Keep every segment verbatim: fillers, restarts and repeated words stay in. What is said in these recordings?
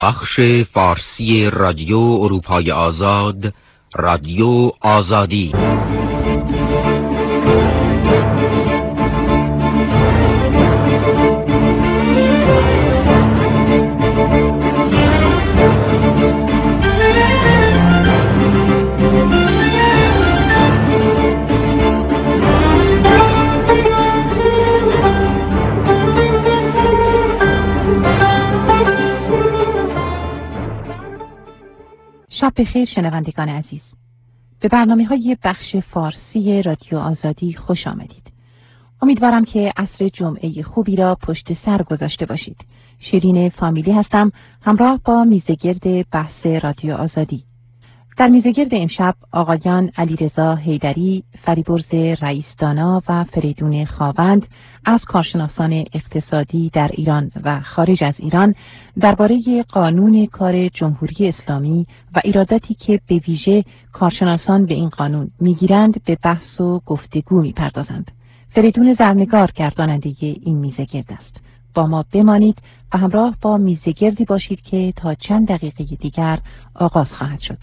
بخش فارسی رادیو اروپای آزاد، رادیو آزادی. شب بخیر شنوندگان عزیز. به برنامه‌های بخش فارسی رادیو آزادی خوش آمدید. امیدوارم که عصر جمعه خوبی را پشت سر گذاشته باشید. شیرین فامیلی هستم، همراه با میزگرد بحث رادیو آزادی. در میزگرد امشب آقایان علیرضا حیدری، فریبرز رئیس‌دانا و فریدون خاوند از کارشناسان اقتصادی در ایران و خارج از ایران درباره قانون کار جمهوری اسلامی و ایراداتی که به ویژه کارشناسان به این قانون میگیرند به بحث و گفتگو میپردازند. فریدون زرنگار گرداننده این میزگرد است. با ما بمانید و همراه با میزگردی باشید که تا چند دقیقه دیگر آغاز خواهد شد.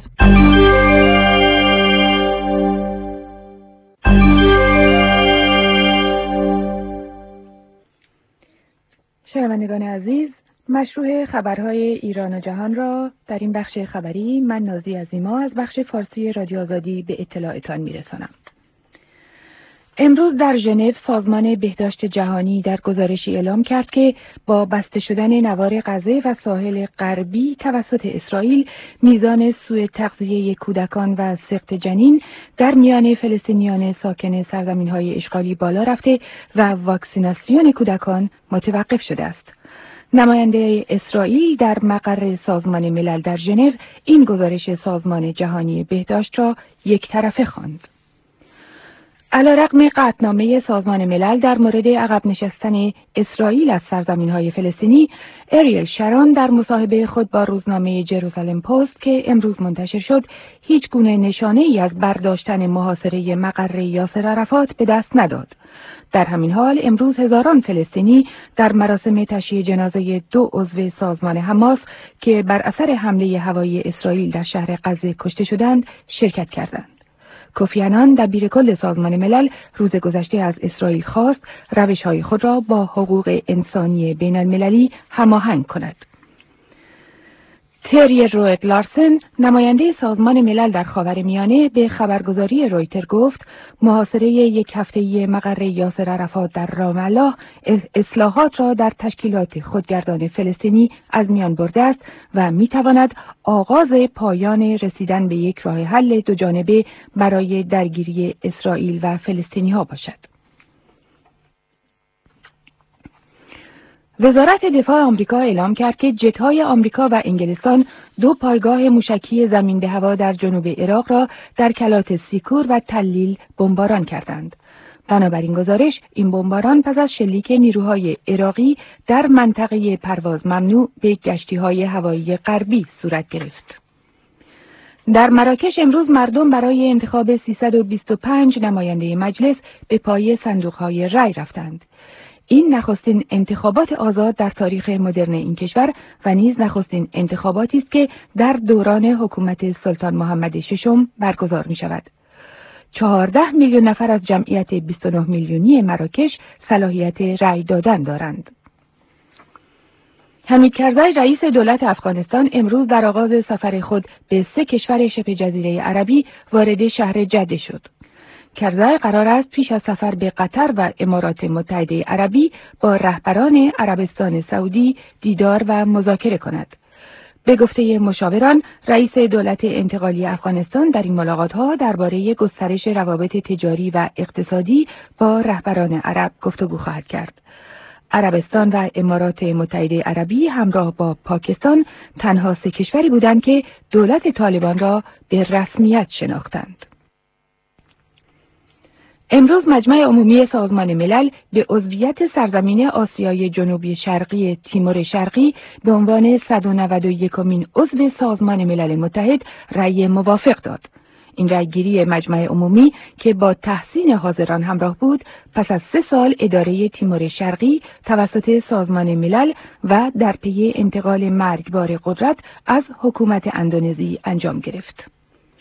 شنوندگان عزیز، مشروع خبرهای ایران و جهان را در این بخش خبری من نازی عظیما از بخش فارسی رادیو آزادی به اطلاعتان میرسانم. امروز در ژنو سازمان بهداشت جهانی در گزارشی اعلام کرد که با بسته شدن نوار غزه و ساحل غربی توسط اسرائیل، میزان سوء تغذیه کودکان و سقط جنین در میان فلسطینیان ساکن سرزمین‌های اشغالی بالا رفته و واکسیناسیون کودکان متوقف شده است. نماینده اسرائیل در مقر سازمان ملل در ژنو این گزارش سازمان جهانی بهداشت را یک طرفه خواند. علیرغم قطعنامه سازمان ملل در مورد عقب نشستن اسرائیل از سرزمین‌های فلسطینی، اریل شارون در مصاحبه خود با روزنامه جروزالم پست که امروز منتشر شد، هیچ گونه نشانه‌ای از برداشتن محاصره مقر یاسر عرفات به دست نداد. در همین حال امروز هزاران فلسطینی در مراسم تشییع جنازه دو عضو سازمان حماس که بر اثر حمله هوایی اسرائیل در شهر غزه کشته شدند شرکت کردند. کوفی عنان دبیر کل سازمان ملل روز گذشته از اسرائیل خواست روش‌های خود را با حقوق انسانی بین المللی هماهنگ کند. تری روئد لارسن، نماینده سازمان ملل در خاورمیانه، به خبرگزاری رویتر گفت محاصره یک هفته‌ای مقر یاسر عرفات در رام الله اصلاحات را در تشکیلات خودگردان فلسطینی از میان برده است و می‌تواند آغاز پایان رسیدن به یک راه حل دوجانبه برای درگیری اسرائیل و فلسطینی‌ها باشد. وزارت دفاع آمریکا اعلام کرد که جت‌های آمریکا و انگلستان دو پایگاه موشکی زمین به هوا در جنوب عراق را در کلات سیکور و تلیل بمباران کردند. بنابراین گزارش، این بمباران پس از شلیک نیروهای عراقی در منطقه پرواز ممنوع به گشتی‌های هوایی غربی صورت گرفت. در مراکش امروز مردم برای انتخاب سیصد و بیست و پنج نماینده مجلس به پای صندوق‌های رای رفتند. این نخستین انتخابات آزاد در تاریخ مدرن این کشور و نیز نخستین انتخاباتی است که در دوران حکومت سلطان محمد ششم برگزار می شود. چهارده میلیون نفر از جمعیت بیست و نه میلیونی مراکش صلاحیت رأی دادن دارند. حمید کرزی رئیس دولت افغانستان امروز در آغاز سفر خود به سه کشور شبه جزیره عربی وارد شهر جده شد. کرزی قرار است پیش از سفر به قطر و امارات متحده عربی با رهبران عربستان سعودی دیدار و مذاکره کند. به گفته مشاوران، رئیس دولت انتقالی افغانستان در این ملاقات‌ها درباره گسترش روابط تجاری و اقتصادی با رهبران عرب گفتگو خواهد کرد. عربستان و امارات متحده عربی همراه با پاکستان تنها سه کشوری بودند که دولت طالبان را به رسمیت شناختند. امروز مجمع عمومی سازمان ملل به عضویت سرزمین آسیای جنوبی شرقی تیمور شرقی به عنوان صد و نود و یکمین عضو سازمان ملل متحد رأی موافق داد. این رأیگیری مجمع عمومی که با تحسین حاضران همراه بود، پس از سه سال اداره تیمور شرقی توسط سازمان ملل و در پی انتقال مرگبار قدرت از حکومت اندونزی انجام گرفت.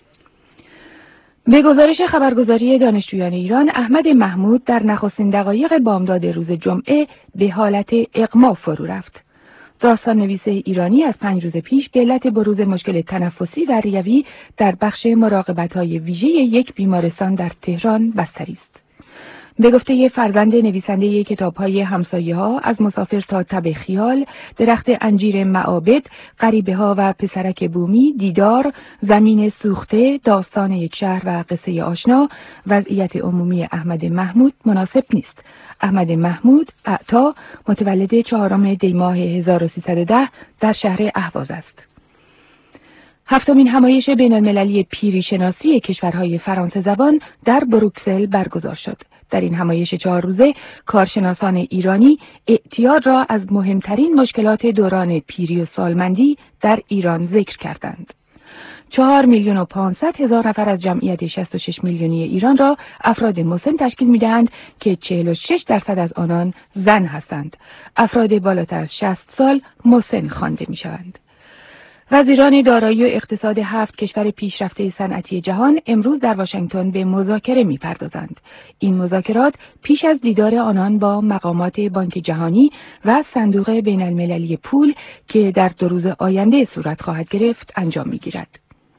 به گزارش خبرگزاری دانشجویان ایران، احمد محمود در نخستین دقایق بامداد روز جمعه به حالت اغما فرو رفت. داستان نویس ایرانی از پنج روز پیش به علت بروز مشکل تنفسی و ریوی در بخش مراقبت‌های ویژه یک بیمارستان در تهران بستری است. به گفته فرزند نویسنده کتاب‌های همسایه‌ها، از مسافر تا تب خیال، درخت انجیر معابد، غریبه‌ها و پسرک بومی، دیدار، زمین سوخته، داستان یک شهر و قصه آشنا، وضعیت عمومی احمد محمود مناسب نیست. احمد محمود اعطا متولد چهارم دی ماه هزار و سیصد و ده در شهر اهواز است. هفتمین همایش بین المللی پیری شناسی کشورهای فرانسه زبان در بروکسل برگزار شد. در این همایش چهار روزه کارشناسان ایرانی اعتیاد را از مهمترین مشکلات دوران پیری و سالمندی در ایران ذکر کردند. چهار میلیون و پانصد هزار نفر از جمعیت شصت و شش میلیونی ایران را افراد مسن تشکیل می‌دهند که چهل و شش درصد از آنان زن هستند. افراد بالاتر از شصت سال مسن خوانده می‌شوند. وزیران دارایی و اقتصاد هفت کشور پیشرفته صنعتی جهان امروز در واشنگتن به مذاکره می‌پردازند. این مذاکرات پیش از دیدار آنان با مقامات بانک جهانی و صندوق بین المللی پول که در دو روز آینده صورت خواهد گرفت انجام می‌گیرد.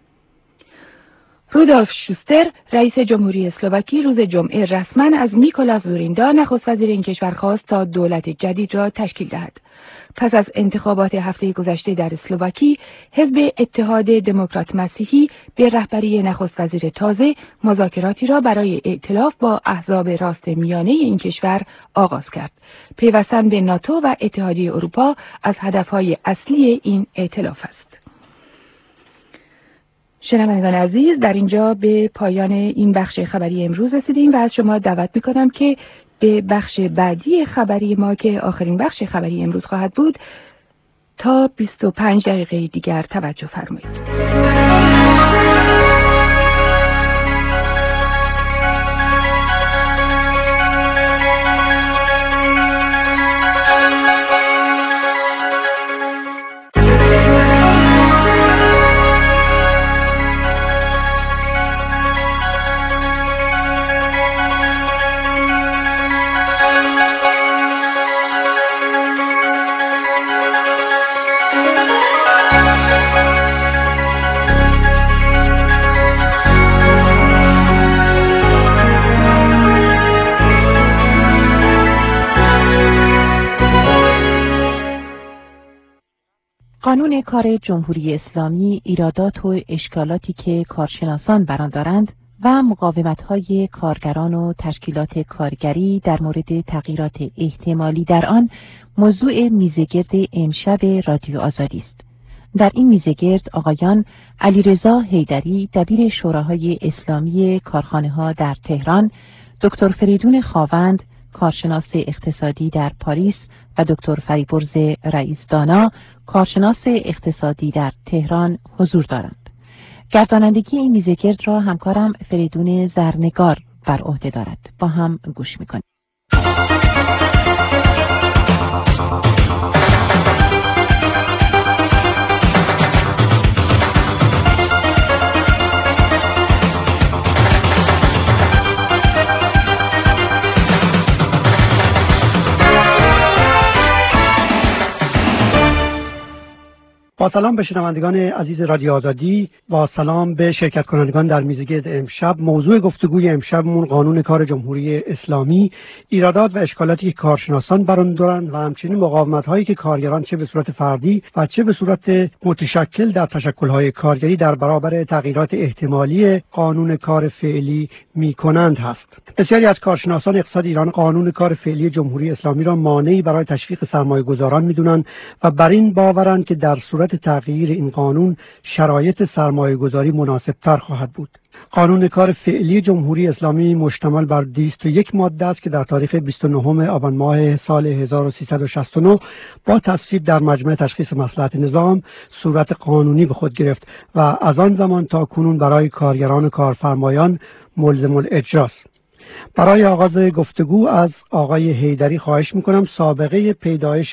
رودولف شوستر، رئیس جمهوری اسلواکی، روز جمعه رسما از میکولاس زوریندا، نخست وزیر این کشور خواست تا دولت جدید را تشکیل دهد. پس از انتخابات هفته گذشته در اسلواکی، حزب اتحاد دموکرات مسیحی به رهبری نخست وزیر تازه مذاکراتی را برای ائتلاف با احزاب راست میانه این کشور آغاز کرد. پیوستن به ناتو و اتحادیه اروپا از هدفهای اصلی این ائتلاف است. شنوندگان عزیز، در اینجا به پایان این بخش خبری امروز رسیدیم و از شما دعوت می‌کنم که به بخش بعدی خبری ما که آخرین بخش خبری امروز خواهد بود تا بیست و پنج دقیقه دیگر توجه فرمایید. قانون کار جمهوری اسلامی ایرادات و اشکالاتی که کارشناسان بر آن دارند و مقاومت‌های کارگران و تشکیلات کارگری در مورد تغییرات احتمالی در آن موضوع میزگرد امشب رادیو آزادی است. در این میزگرد آقایان علیرضا حیدری، دبیر شوراهای اسلامی کارخانه‌ها در تهران، دکتر فریدون خاوند، کارشناس اقتصادی در پاریس و دکتر فریبرز رئیس‌دانا، کارشناس اقتصادی در تهران حضور دارند. گردانندگی این میزگرد را همکارم فریدون زرنگار بر عهده دارد. با هم گوش می‌کنیم. با سلام به شنوندگان عزیز رادیو آزادی، با سلام به شرکت کنندگان در میزگرد امشب. موضوع گفتگوی امشبمون قانون کار جمهوری اسلامی، ایرادات و اشکالاتی که کارشناسان بر آن دارند و همچنین مقاومت‌هایی که کارگران چه به صورت فردی و چه به صورت متشکل در تشکل‌های کارگری در برابر تغییرات احتمالی قانون کار فعلی می‌کنند هست. بسیاری از کارشناسان اقتصاد ایران قانون کار فعلی جمهوری اسلامی را مانعی برای تشویق سرمایه‌گذاران می‌دونند و بر این باورند که در صورت تغییر این قانون شرایط سرمایه‌گذاری مناسب‌تر خواهد بود. قانون کار فعلی جمهوری اسلامی مشتمل بر دویست و یک ماده است که در تاریخ بیست و نهم آبان ماه سال هزار و سیصد و شصت و نه با تصویب در مجمع تشخیص مصلحت نظام صورت قانونی به خود گرفت و از آن زمان تا کنون برای کارگران و کارفرمایان ملزم الاجراست. برای آغاز گفتگو از آقای حیدری خواهش میکنم سابقه پیدایش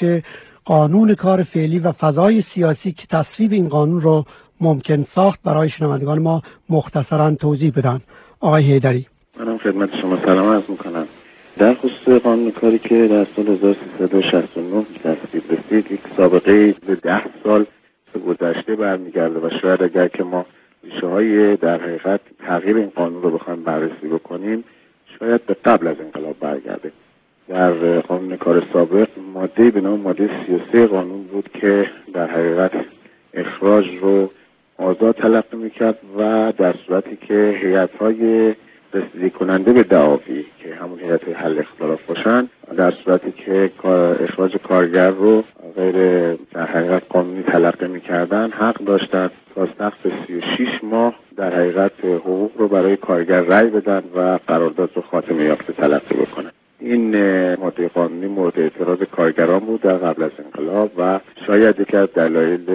قانون کار فعلی و فضای سیاسی که تصویب این قانون رو ممکن ساخت برای شنوندگان ما مختصراً توضیح بدن. آقای حیدری. منم خدمت شما سلام عرض میکنم. در خصوص قانون کاری که در سال هزار و سیصد و شصت و نه تصویب رسید، یک سابقه به ده سال گذشته برمیگرده و شاید اگر که ما ریشه های در حقیقت تغییر این قانون رو بخوایم بررسی بکنیم شاید به قبل از انقلاب برگرده. در قانون کار سابق ماده به نام ماده سی و سه قانون بود که در حقیقت اخراج رو آزاد تلقی میکرد و در صورتی که هیئت‌های رسیدگی کننده به دعاوی که همون هیئت حل اختلاف باشن، در صورتی که اخراج کارگر رو غیر در حقیقت قانونی تلقی میکردن حق داشتن تا سقف سی و شش ماه در حقیقت حقوق رو برای کارگر رأی بدن و قرارداد رو خاتمه یافته تلقی بکنن. این ماده قانونی مورد اعتراض کارگران بود در قبل از انقلاب و شاید یکی از دلایل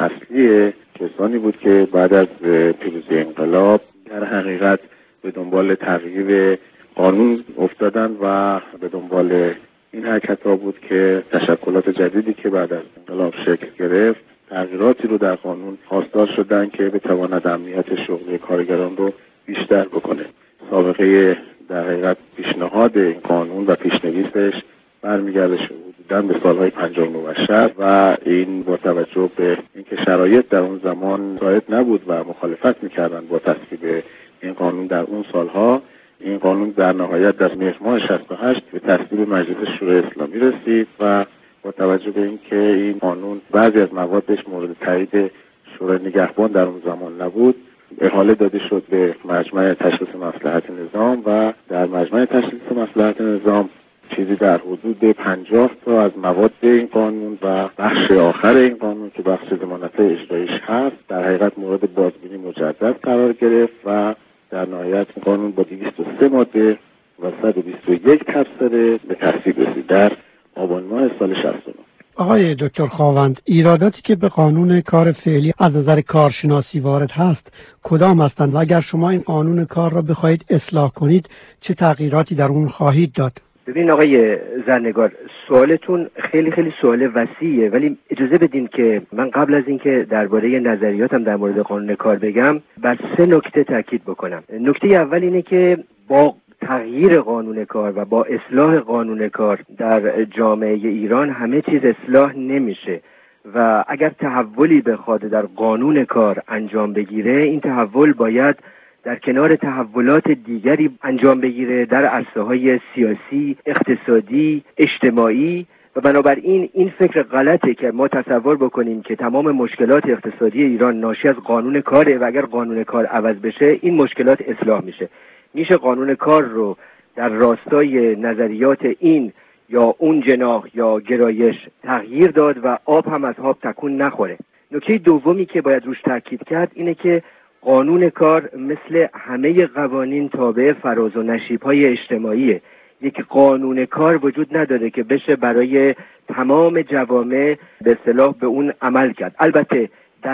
اصلی کسانی بود که بعد از پیروزی انقلاب در حقیقت به دنبال تغییر قانون افتادن و به دنبال این حرکت‌ها بود که تشکلات جدیدی که بعد از انقلاب شکل گرفت تغییراتی رو در قانون خواستار شدن که بتواند امنیت شغلی کارگران رو بیشتر بکنه. سابقه در حقیقت پیشنهاد این قانون و پیشنویسش برمیگرده حدوداً به سالهای پنجاه و شصت و این با توجه به اینکه شرایط در اون زمان ساعد نبود و مخالفت میکردن با تصویب این قانون در اون سالها، این قانون در نهایت در مهر ماه شصت و هشت به تصویب مجلس شورای اسلامی رسید و با توجه به اینکه این قانون بعضی از موادش مورد تایید شورای نگهبان در اون زمان نبود، احاله داده شد به مجمع تشخیص مصلحت نظام و در مجمع تشخیص مصلحت نظام چیزی در حدود پنجاه تا از مواد این قانون و بخش آخر این قانون که بخش ضمانت اجراییش هست در حقیقت مورد بازبینی مجدد قرار گرفت و در نهایت این قانون با دویست و سه ماده و صد و بیست و یک تبصره به تصویب رسید در آبان ماه سال شصت و نه. آقای دکتر خاوند، ایراداتی که به قانون کار فعلی از نظر کارشناسی وارد هست کدام هستند و اگر شما این قانون کار را بخواهید اصلاح کنید چه تغییراتی در اون خواهید داد؟ ببین آقای زرنگار، سوالتون خیلی خیلی سوال وسیعه، ولی اجازه بدین که من قبل از اینکه درباره نظریاتم در مورد قانون کار بگم بر سه نکته تاکید بکنم. نکته اول اینه که با تغییر قانون کار و با اصلاح قانون کار در جامعه ایران همه چیز اصلاح نمیشه و اگر تحولی بخواد در قانون کار انجام بگیره این تحول باید در کنار تحولات دیگری انجام بگیره در عرصه‌های سیاسی، اقتصادی، اجتماعی و بنابراین این فکر غلطه که ما تصور بکنیم که تمام مشکلات اقتصادی ایران ناشی از قانون کاره و اگر قانون کار عوض بشه این مشکلات اصلاح میشه. میشه قانون کار رو در راستای نظریات این یا اون جناح یا گرایش تغییر داد و آب هم از آب تکون نخوره. نکته دومی که باید روش تاکید کرد اینه که قانون کار مثل همه قوانین تابع فراز و نشیب‌های اجتماعیه. یک قانون کار وجود نداره که بشه برای تمام جوامع به اصطلاح به اون عمل کرد. البته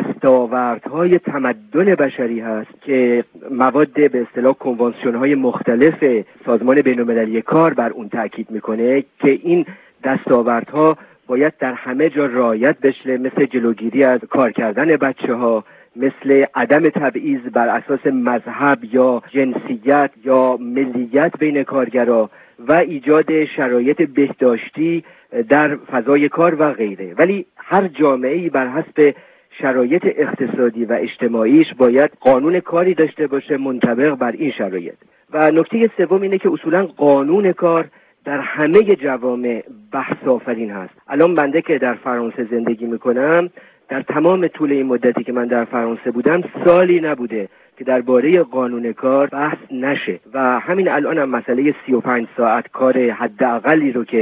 دستاوردهای تمدن بشری هست که مواد به اصطلاح کنوانسیون‌های مختلف سازمان بین‌المللی کار بر اون تاکید میکنه که این دستاوردها باید در همه جا رعایت بشه، مثل جلوگیری از کار کردن بچه‌ها، مثل عدم تبعیض بر اساس مذهب یا جنسیت یا ملیت بین کارگرها و ایجاد شرایط بهداشتی در فضای کار و غیره. ولی هر جامعه‌ای بر حسب شرایط اقتصادی و اجتماعیش باید قانون کاری داشته باشه منطبق بر این شرایط. و نکته سوم اینه که اصولا قانون کار در همه جوامع بحث آفرین هست. الان بنده که در فرانسه زندگی میکنم در تمام طول این مدتی که من در فرانسه بودم سالی نبوده که درباره قانون کار بحث نشه و همین الان هم مسئله سی و پنج ساعت کار حداقلی رو که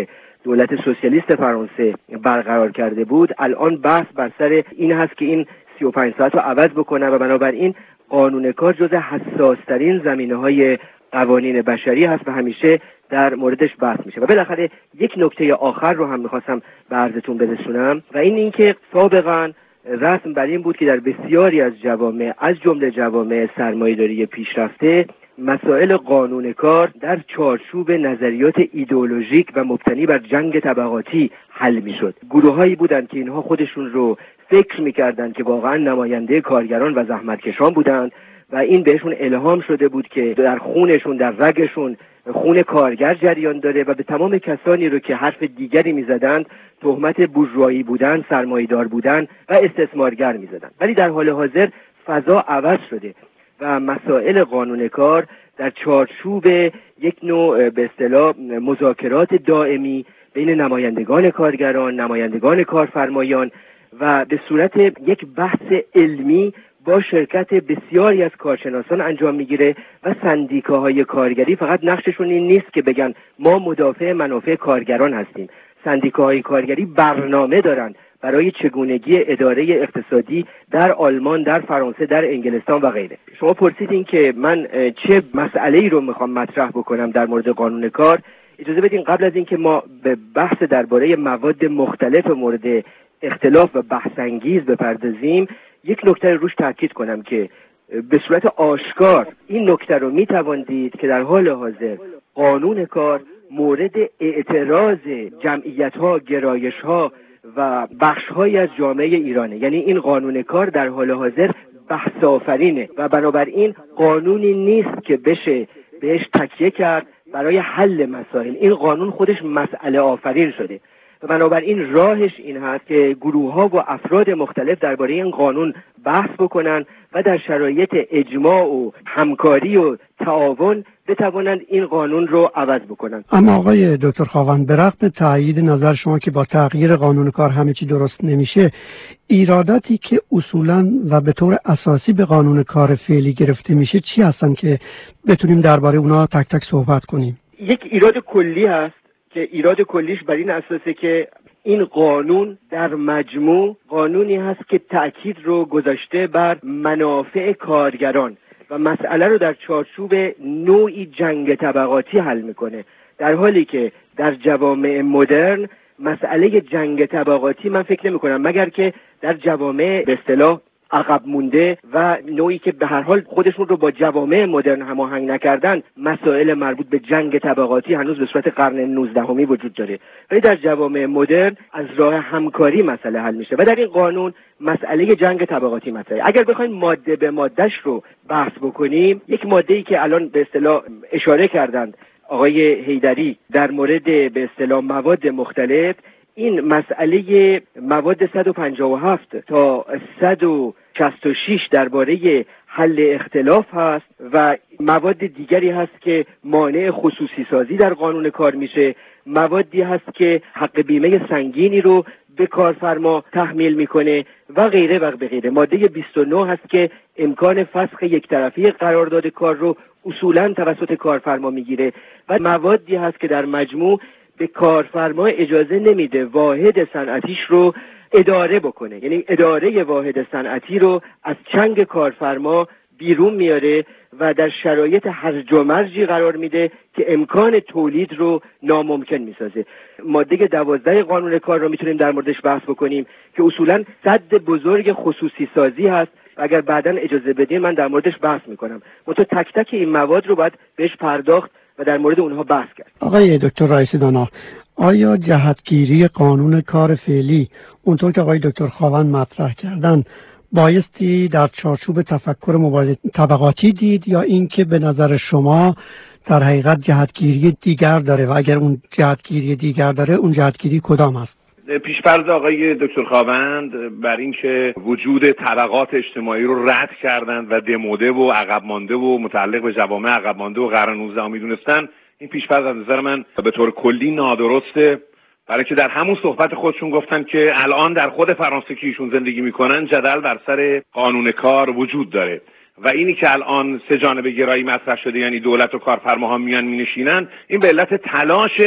دولت سوسیالیست فرانسه برقرار کرده بود، الان بحث بر سر این هست که این سی و پنج ساعت رو عوض بکنه و بنابراین قانون کار جز حساس‌ترین زمینه‌های قوانین بشری هست و همیشه در موردش بحث میشه. و بالاخره یک نکته آخر رو هم میخواستم به عرضتون برسونم و این اینکه سابقاً رسم بر این بود که در بسیاری از جوامع از جمله جوامع سرمایه‌داری پیشرفته مسائل قانون کار در چارچوب نظریات ایدئولوژیک و مبتنی بر جنگ طبقاتی حل میشد. گروهایی بودند که اینها خودشون رو فکر میکردند که واقعا نماینده کارگران و زحمتکشان بودند و این بهشون الهام شده بود که در خونشون در رگشون خون کارگر جریان داره و به تمام کسانی رو که حرف دیگری میزدند تهمت بورژوایی بودن، سرمایه‌دار بودن و استثمارگر میزدند. ولی در حال حاضر فضا عوض شده و مسائل قانون کار در چارچوب یک نوع به اصطلاح مذاکرات دائمی بین نمایندگان کارگران، نمایندگان کارفرمایان و به صورت یک بحث علمی با شرکت بسیاری از کارشناسان انجام میگیره و سندیکاهای کارگری فقط نقششون این نیست که بگن ما مدافع منافع کارگران هستیم. سندیکاهای کارگری برنامه دارن برای چگونگی اداره اقتصادی در آلمان، در فرانسه، در انگلستان و غیره. شما پرسیدین که من چه مسئله‌ای رو میخوام مطرح بکنم در مورد قانون کار. اجازه بدین قبل از اینکه ما به بحث درباره مواد مختلف مورد اختلاف و بحث انگیز بپردازیم، یک نکته روش تاکید کنم که به صورت آشکار این نکته رو میتوان دید که در حال حاضر قانون کار مورد اعتراض جمعیت‌ها، گرایش‌ها و بخش‌هایی از جامعه ایرانه. یعنی این قانون کار در حال حاضر بحث آفرینه و بنابراین قانونی نیست که بشه بهش تکیه کرد برای حل مسائل. این قانون خودش مسئله آفرین شده و بنابراین راهش این هست که گروه‌ها و افراد مختلف درباره این قانون بحث بکنن و در شرایط اجماع و همکاری و تعاون بتوانند این قانون رو عوض بکنن. اما آقای دکتر خاقان، به رغم تایید نظر شما که با تغییر قانون کار همه چی درست نمیشه، ایراداتی که اصولاً و به طور اساسی به قانون کار فعلی گرفته میشه چی هستن که بتونیم درباره اونها تک تک صحبت کنیم؟ یک ایراد کلی هست که ایراد کلیش بر این اساسه که این قانون در مجموع قانونی هست که تأکید رو گذاشته بر منافع کارگران و مسئله رو در چارچوب نوعی جنگ طبقاتی حل میکنه، در حالی که در جوامع مدرن مسئله جنگ طبقاتی من فکر نمی کنم مگر که در جوامع به اصطلاح عقب مونده و نوعی که به هر حال خودشون رو با جوامع مدرن هماهنگ نکردن، مسائل مربوط به جنگ طبقاتی هنوز به صورت قرن نوزدهمی وجود داره. ولی در جوامع مدرن از راه همکاری مسئله حل میشه و در این قانون مسئله جنگ طبقاتی مطرحه. اگر بخوایم ماده به مادهش رو بحث بکنیم، یک ماده‌ای که الان به اصطلاح اشاره کردند آقای حیدری در مورد به اصطلاح مواد مختلف، این مسئله مواد صد و پنجاه و هفت تا صد و شصت و شش درباره حل اختلاف هست و مواد دیگری هست که مانع خصوصی سازی در قانون کار میشه، موادی هست که حق بیمه سنگینی رو به کارفرما تحمیل میکنه و غیره و غیره. ماده بیست و نه هست که امکان فسخ یک طرفی قرارداد کار رو اصولاً توسط کارفرما میگیره و موادی هست که در مجموع به کارفرما اجازه نمیده واحد صنعتیش رو اداره بکنه، یعنی اداره واحد صنعتی رو از چنگ کارفرما بیرون میاره و در شرایط هرج و مرجی قرار میده که امکان تولید رو ناممکن میسازه. ماده دوازده قانون کار رو میتونیم در موردش بحث بکنیم که اصولاً سد بزرگ خصوصی سازی هست و اگر بعداً اجازه بدین من در موردش بحث میکنم. منتها تک تک این مواد رو باید بهش پرداخت و در مورد اونها بحث کرد. آقای دکتر رئیسی دانا، آیا جهتگیری قانون کار فعلی اونطور که آقای دکتر خاقان مطرح کردن بایستی در چارچوب تفکر مبارزه طبقاتی دید یا اینکه به نظر شما در حقیقت جهتگیری دیگر داره و اگر اون جهتگیری دیگر داره اون جهتگیری کدام است؟ پیش‌فرض آقای دکتر خاوند بر این که وجود طبقات اجتماعی رو رد کردند و دموده و عقب مانده و متعلق به جوامع عقب مانده و قرن نوزدهم میدونستن، این پیش‌فرض از نظر من به طور کلی نادرسته، برای که در همون صحبت خودشون گفتن که الان در خود فرانسه که ایشون زندگی میکنن جدل بر سر قانون کار وجود داره و اینی که الان سه جانبه گرایی مطرح شده، یعنی دولت و کارفرماها میان مینشینن، این به علت تلاش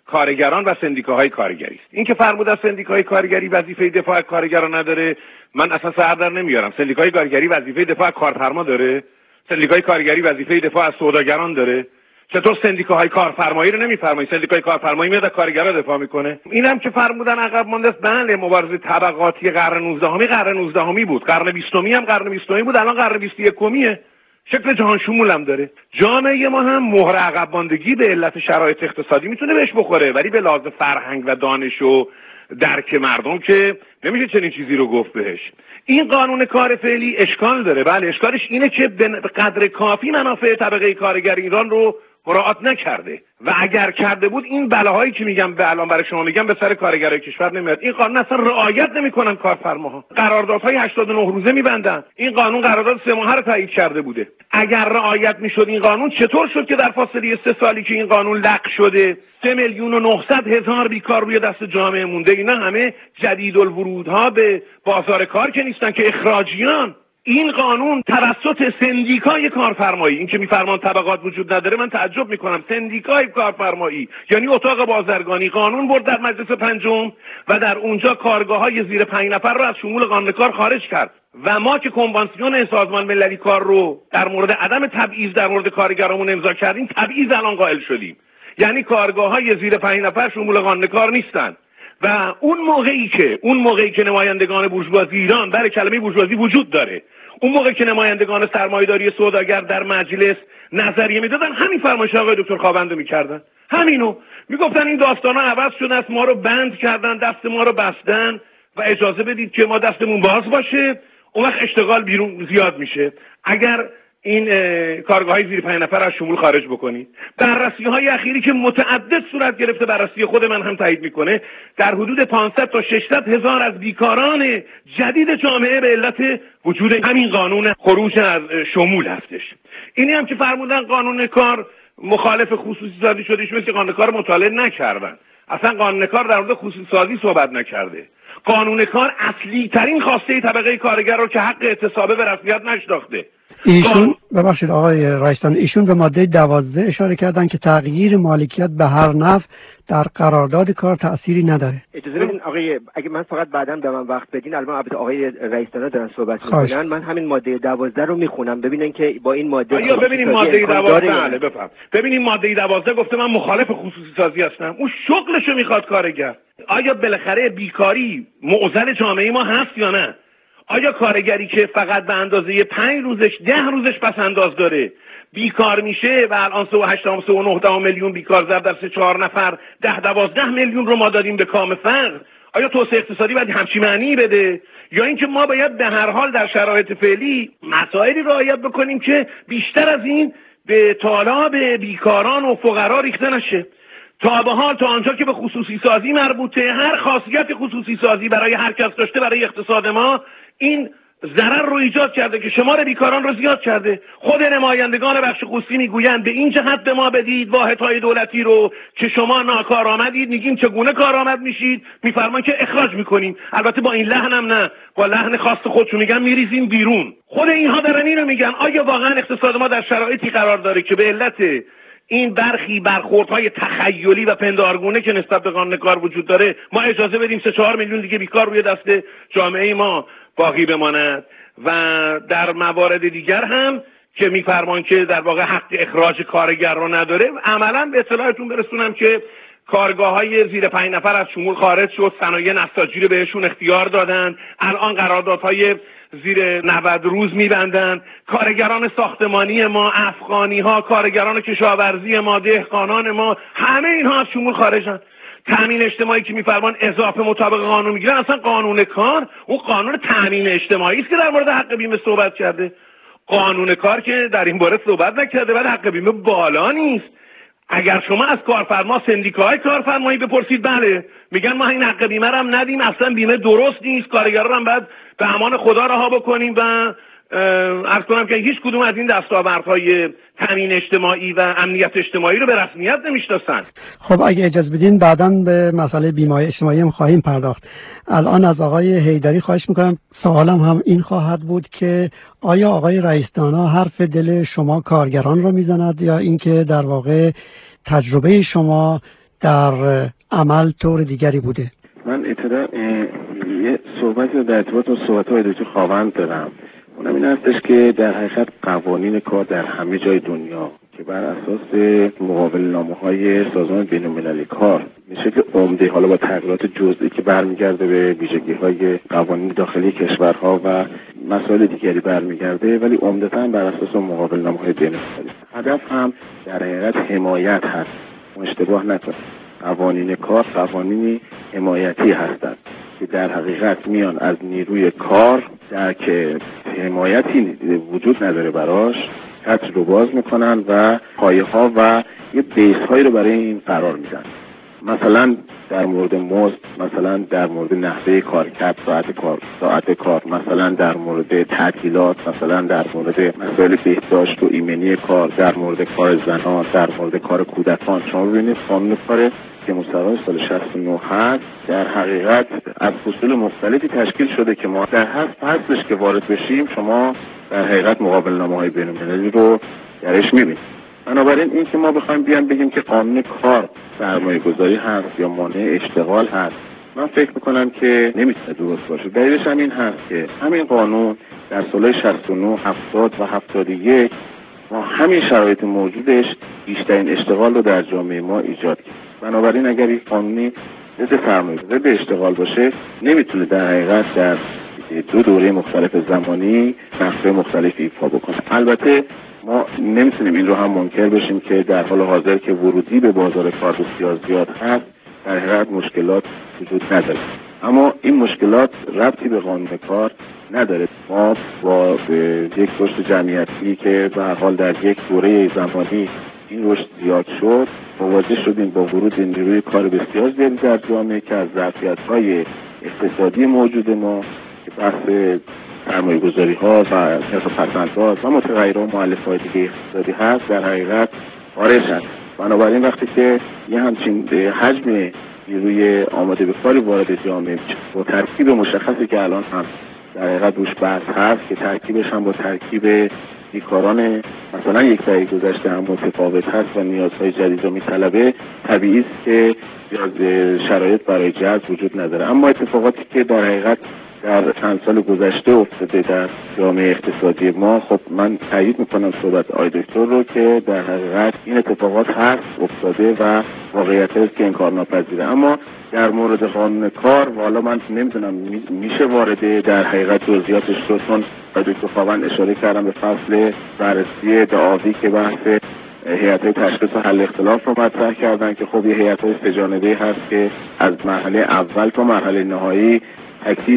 کارگران و سندیکاهای کارگری است. این که فرمودن سندیکاهای کارگری وظیفه دفاع از کارگران نداره، من اصلا سر در نمیارم. سندیکای کارگری وظیفه دفاع از کارفرما داره؟ سندیکای کارگری وظیفه دفاع از سوداگران داره؟ چطور سندیکاهای کارفرمایی رو نمیفرمایید؟ سندیکای کارفرمایی میاد از کارگرا دفاع میکنه. اینم که فرمودن عقب مونده است، بله مبارزه طبقاتی قرن نوزدهمی قرن نوزدهمی بود، قرن بیستمی هم قرن بیستمی بود، الان قرن بیست و یکمیه. شکل جهان شمول هم داره. جامعه ما هم مهر عقب ماندگی به علت شرایط اقتصادی میتونه بهش بخوره، ولی به لحاظ فرهنگ و دانش و درک مردم که نمیشه چنین چیزی رو گفت بهش. این قانون کار فعلی اشکال داره. بله اشکالش اینه که به قدر کافی منافع طبقه کارگر ایران رو مراعات نکرده و اگر کرده بود این بلاهایی که میگم به الان برای شما میگم به سر کارگرای کشور نمیاد. این قانون اصلا رعایت نمیکنن کارفرماها، قراردادهای هشتاد و نه روزه میبندن. این قانون قرارداد سه ماهه رو تایید کرده بوده. اگر رعایت میشد این قانون، چطور شد که در فاصله سه سالی که این قانون لغو شده سه میلیون و نهصد هزار بیکار روی دست جامعه مونده؟ اینا همه جدیدالورودها به بازار کار که نیستن، که اخراجیان. این قانون توسط سندیکای کارفرمایی، این که میفرمان طبقات وجود نداره، من تعجب میکنم. سندیکای کارفرمایی یعنی اتاق بازرگانی قانون برد در مجلس پنجم و در اونجا کارگاه‌های زیر پنج نفر رو از شمول قانون کار خارج کرد و ما که کنوانسیون سازمان مللی کار رو در مورد عدم تبعیض در مورد کارگرامون امضا کردیم، تبعیض الان قائل شدیم. یعنی کارگاه‌های زیر پنج نفر شمول قانون کار نیستن. و اون موقعی که اون موقعی که نمایندگان بورژوازی ایران، برای کلمه بورژوازی وجود داره، اون موقعی که نمایندگان سرمایه‌داری سوداگر در مجلس نظریه میدادن، همین فرمایش آقای دکتر خاوندو میکردن. همینو میگفتن این داستانا عوض شده است، ما رو بند کردن، دست ما رو بستن و اجازه بدید که ما دستمون باز باشه، اون وقت اشتغال بیرون زیاد میشه. اگر این کارگاه‌های زیر پنج نفر از شمول خارج بکنید. بررسی‌های اخیری که متعدد صورت گرفته، بررسی خود من هم تایید میکنه، در حدود پانصد تا ششصد هزار از بیکاران جدید جامعه به علت وجود همین قانون خروج از شمول هستش. اینی هم که فرمودن قانون کار مخالف خصوصی سازی شده، ایشون که قانون کار مطالعه نکردن. اصلا قانون کار در مورد خصوصی سازی صحبت نکرده. قانون کار اصلی ترین خواسته طبقه کارگر رو که حق اعتصابه به رسمیت نشناخته. ایشون ببخشید آقای رئیسان، ایشون به ماده دوازده اشاره کردن که تغییر مالکیت به هر نوع در قرارداد کار تأثیری نداره. اجازه بدین آقای، اگه من فقط بعداً به من وقت بدین، الان البته آقای رئیسان دارن صحبت می‌کنن، من همین ماده دوازده رو میخونم ببینن که با این ماده یا ببینیم ماده دوازده. بله بفهم. ببینیم ماده دوازده گفته من مخالف خصوصی سازی هستم. اون شغلشو میخواد کارگر. آیا بالاخره بیکاری معضل جامعه ما هست یا نه؟ آیا کارگری که فقط به اندازه پنج روزش ده روزش پس انداز داره بیکار میشه و الان سه و هشتم سه و نهدهم میلیون بیکار ضرب در سه چهار نفر ده دوازده میلیون رو ما دادیم به کام فقر؟ آیا توسعه اقتصادی باید همچین معنی بده؟ یا اینکه ما باید به هر حال در شرایط فعلی مسائلی رعایت بکنیم که بیشتر از این به طالب بیکاران و فقرا ریخته نشه؟ تا به حال تا آنجا که به خصوصی سازی مربوطه، هر خاصیت خصوصی سازی برای هر کس داشته برای اقتصاد ما این ضرر رو ایجاد کرده که شمار بیکاران رو زیاد کرده. خود نمایندگان بخش خصوصی میگویند به این جهت به ما بدید واحدهای دولتی رو که شما ناکارآمدید، میگیم چگونه کارآمد میشید، میفرمان که اخراج میکنیم. البته با این لحن هم نه، با لحن خاص خودشون میگن میریزیم بیرون. خود اینها دارن اینو میگن. آیا واقعا اقتصاد ما در شرایطی قرار داره که به علت این برخی برخوردهای تخیلی و پندارگونه که نسبت به قانون کار وجود داره ما اجازه بدیم سه چهار میلیون دیگه بیکار روی دست جامعه ما باقی بماند؟ و در موارد دیگر هم که میفرمان که در واقع حق اخراج کارگر رو نداره، عملا به اطلاعتون برسونم که کارگاه‌های زیر پنج نفر از شمول خارج شد، صنایع نساجی رو بهشون اختیار دادن، الان قراردادهای زیر نود روز میبندن. کارگران ساختمانی ما، افغانی ها، کارگران کشاورزی ما، دهقانان ما، همه اینها از شمول خارجن. تامین اجتماعی که میفرمان اضافه مطابق قانون میگیرن، اصلا قانون کار اون قانون تامین اجتماعی است که در مورد حق بیمه صحبت کرده. قانون کار که در این باره صحبت نکرده، بعد حق بیمه بالا نیست. اگر شما از کارفرما سندیکاهای کارفرمایی بپرسید، بله میگن ما این حق بیمه رو هم ندیم، اصلا بیمه درست نیست، کارگران هم باید به امان خدا رها بکنیم. و عرض کنم که هیچ کدوم از این دستاوردهای تامین اجتماعی و امنیت اجتماعی رو به رسمیت نمیشناسن. خب اگه اجازه بدین بعداً به مسئله بیمه اجتماعی هم خواهیم پرداخت. الان از آقای حیدری خواهش میکنم، سوالم هم این خواهد بود که آیا آقای رئیس دانا حرف دل شما کارگران رو میزند یا اینکه در واقع تجربه شما در عمل طور دیگری بوده؟ من ابتدا یه صحبتی رو در ارتباط با صحبت‌های دکتر خاوند دارم. اونم این هستش که در حقیقت قوانین کار در همه جای دنیا که بر اساس مقابله‌نامه‌های سازمان بین‌المللی کار به شکل عمده، حالا با تغییرات جزئی که برمیگرده به ویژگی‌های قوانین داخلی کشورها و مسائل دیگری برمیگرده، ولی عمدتاً بر اساس مقابله‌نامه‌های بین‌المللی. هدف هم در حقیقت حمایت هست. اشتباه نکنید. قوانین کار قوانینی حمایتی هستند که در حقیقت میان از نیروی کار در که حمایتی وجود نداره براش خط رو باز میکنن و پایه ها و یه بیس هایی رو برای این قرار میدن. مثلا در مورد مزد، مثلا در مورد نحوه کارکرد، ساعت کار، ساعت کار، مثلا در مورد تعطیلات، مثلا در مورد مسائل بهداشت و ایمنی کار، در مورد کار زنان، در مورد کار کودکان. شما ببینید قانون کار که مصوب سال شصت و نه هست در حقیقت از فصول مختلفی تشکیل شده که ما در هر فصلش که وارد بشیم شما در حقیقت مقابله‌نامه‌های بین‌المللی رو درش می‌بینید. بنابراین این که ما بخوایم بیان بگیم که قانون کار سرمایه گذاری هست یا مانع اشتغال هست، من فکر میکنم که نمیتونه درست باشه. دلیلش هم این هست که همین قانون در سالهای شصت و نه، هفتاد و هفتاد و یک ما همین شرایط موجودش بیشترین اشتغال رو در جامعه ما ایجاد کرد. بنابراین اگر این قانونی ضد سرمایه گذاری ضد اشتغال باشه نمیتونه در حقیقت در دو دوره مختلف زمانی نحوه مختلف ایفا بکنه. البته ما نمیتونیم این رو هم منکر بشیم که در حال حاضر که ورودی به بازار کار بسیار زیاد هست در حقیقت مشکلات وجود نداره، اما این مشکلات ربطی به قانون کار نداره. ما با یک رشد جمعیتی که به هر حال در یک دوره زمانی این رشد زیاد شد مواجه شدیم با ورود نیروی کار بسیار زیادی در جامعه که از ظرفیت‌های اقتصادی موجود ما که بحث سرمایه گذاری ها و کسب پسنداز و متغیرها و مؤلفه‌های دیگه اقتصادی هست در حقیقت خارج هست. بنابراین وقتی که یه همچین حجم نیروی آماده به کاری وارد جامعه با ترکیب مشخصی که الان هم در حقیقت روش بحث هست که ترکیبش هم با ترکیب بیکاران مثلا یک دهه گذشته هم متفاوت هست و نیازهای جدید رو میطلبه، طبیعی است که شرایط برای جذب وجود نداره. اما اتفاقاتی که در حقیقت در چند سال گذشته افتاده در جامعه اقتصادی ما، خب من تایید میکنم صحبت آقای دکتر رو که در حقیقت این اتفاقات هست افتاده و واقعیت است که انکار ناپذیره. اما در مورد قانون کار والا من نمیدونم میشه وارد در حقیقت جزئیاتش شد، چون آقای دکتر خاوند اشاره کردم به فصل بررسی دعاوی که بحث هیئت‌های تشخیص و حل اختلاف رو مطرح کردن که خب یه هیئت‌های سه‌جانبه‌ای هست که از مرحله اول تا مرحله نهایی تکلیف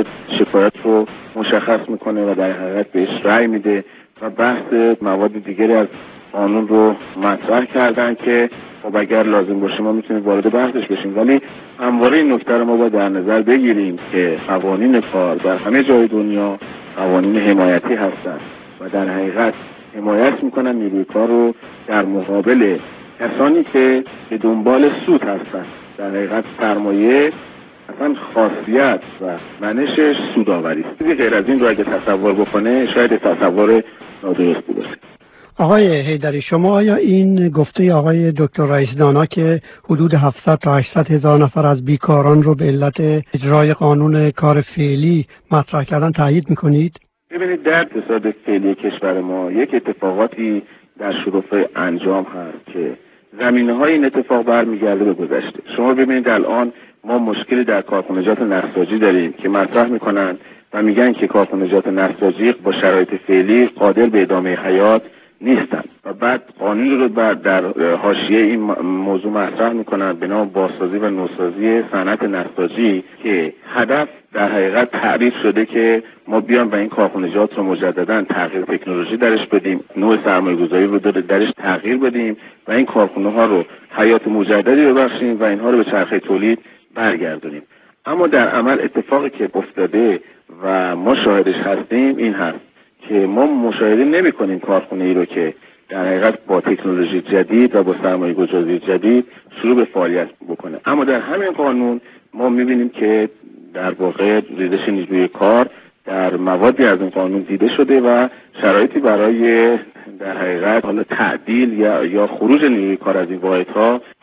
شکایت رو مشخص میکنه و در حقیقت بهش رأی میده و بحث مواد دیگری از قانون رو مطرح کردن که خب اگر لازم باشه ما میتونیم وارد بحثش بشیم. ولی همواره این نکته رو ما باید در نظر بگیریم که قوانین کار در همه جای دنیا قوانین حمایتی هستند و در حقیقت حمایت میکنن نیروی کار رو در مقابل کسانی که به دنبال سود هستند. در حقیقت سرمایه اصلا خاصیت و منشش سودآوری است. غیر از این رو اگه تصور بکنه شاید تصور نادرستی باشه. آقای حیدری، شما آیا این گفته آقای دکتر رئیس دانا که حدود هفتصد تا هشتصد هزار نفر از بیکاران رو به علت اجرای قانون کار فعلی مطرح کردن تایید میکنید؟ ببینید در اقتصاد فعلی کشور ما یک اتفاقاتی در شروع انجام هست که زمینه‌های این اتفاق برمیگرده به گذشته. شما ببینید الان ما مشکلی در کارخانجات نساجی داریم که مطرح میکنن و میگن که کارخانجات نساجی با شرایط فعلی قادر به ادامه حیات نیستن و بعد قانون رو بعد در حاشیه این موضوع مطرح میکنن به نام بازسازی و نوسازی صنعت نساجی که هدف در حقیقت تعریف شده که ما بیان و این کارخانجات رو مجددا تغییر تکنولوژی درش بدیم، نوع سرمایه‌گذاری رو درش تغییر بدیم و این کارخانه ها رو حیات مجددی ببخشیم و اینها رو به چرخه تولید برگردونیم. اما در عمل اتفاقی که افتاده و ما شاهدش هستیم این هست که ما مشاهده نمی کنیم کارخانه ای رو که در حقیقت با تکنولوژی جدید و با سرمایه گذاری جدید شروع به فعالیت بکنه. اما در همین قانون ما می بینیم که در واقع ریزش نیروی کار در موادی از این قانون دیده شده و شرایطی برای در حقیقت حالا تعدیل یا یا خروج نیروی کار از این واحدها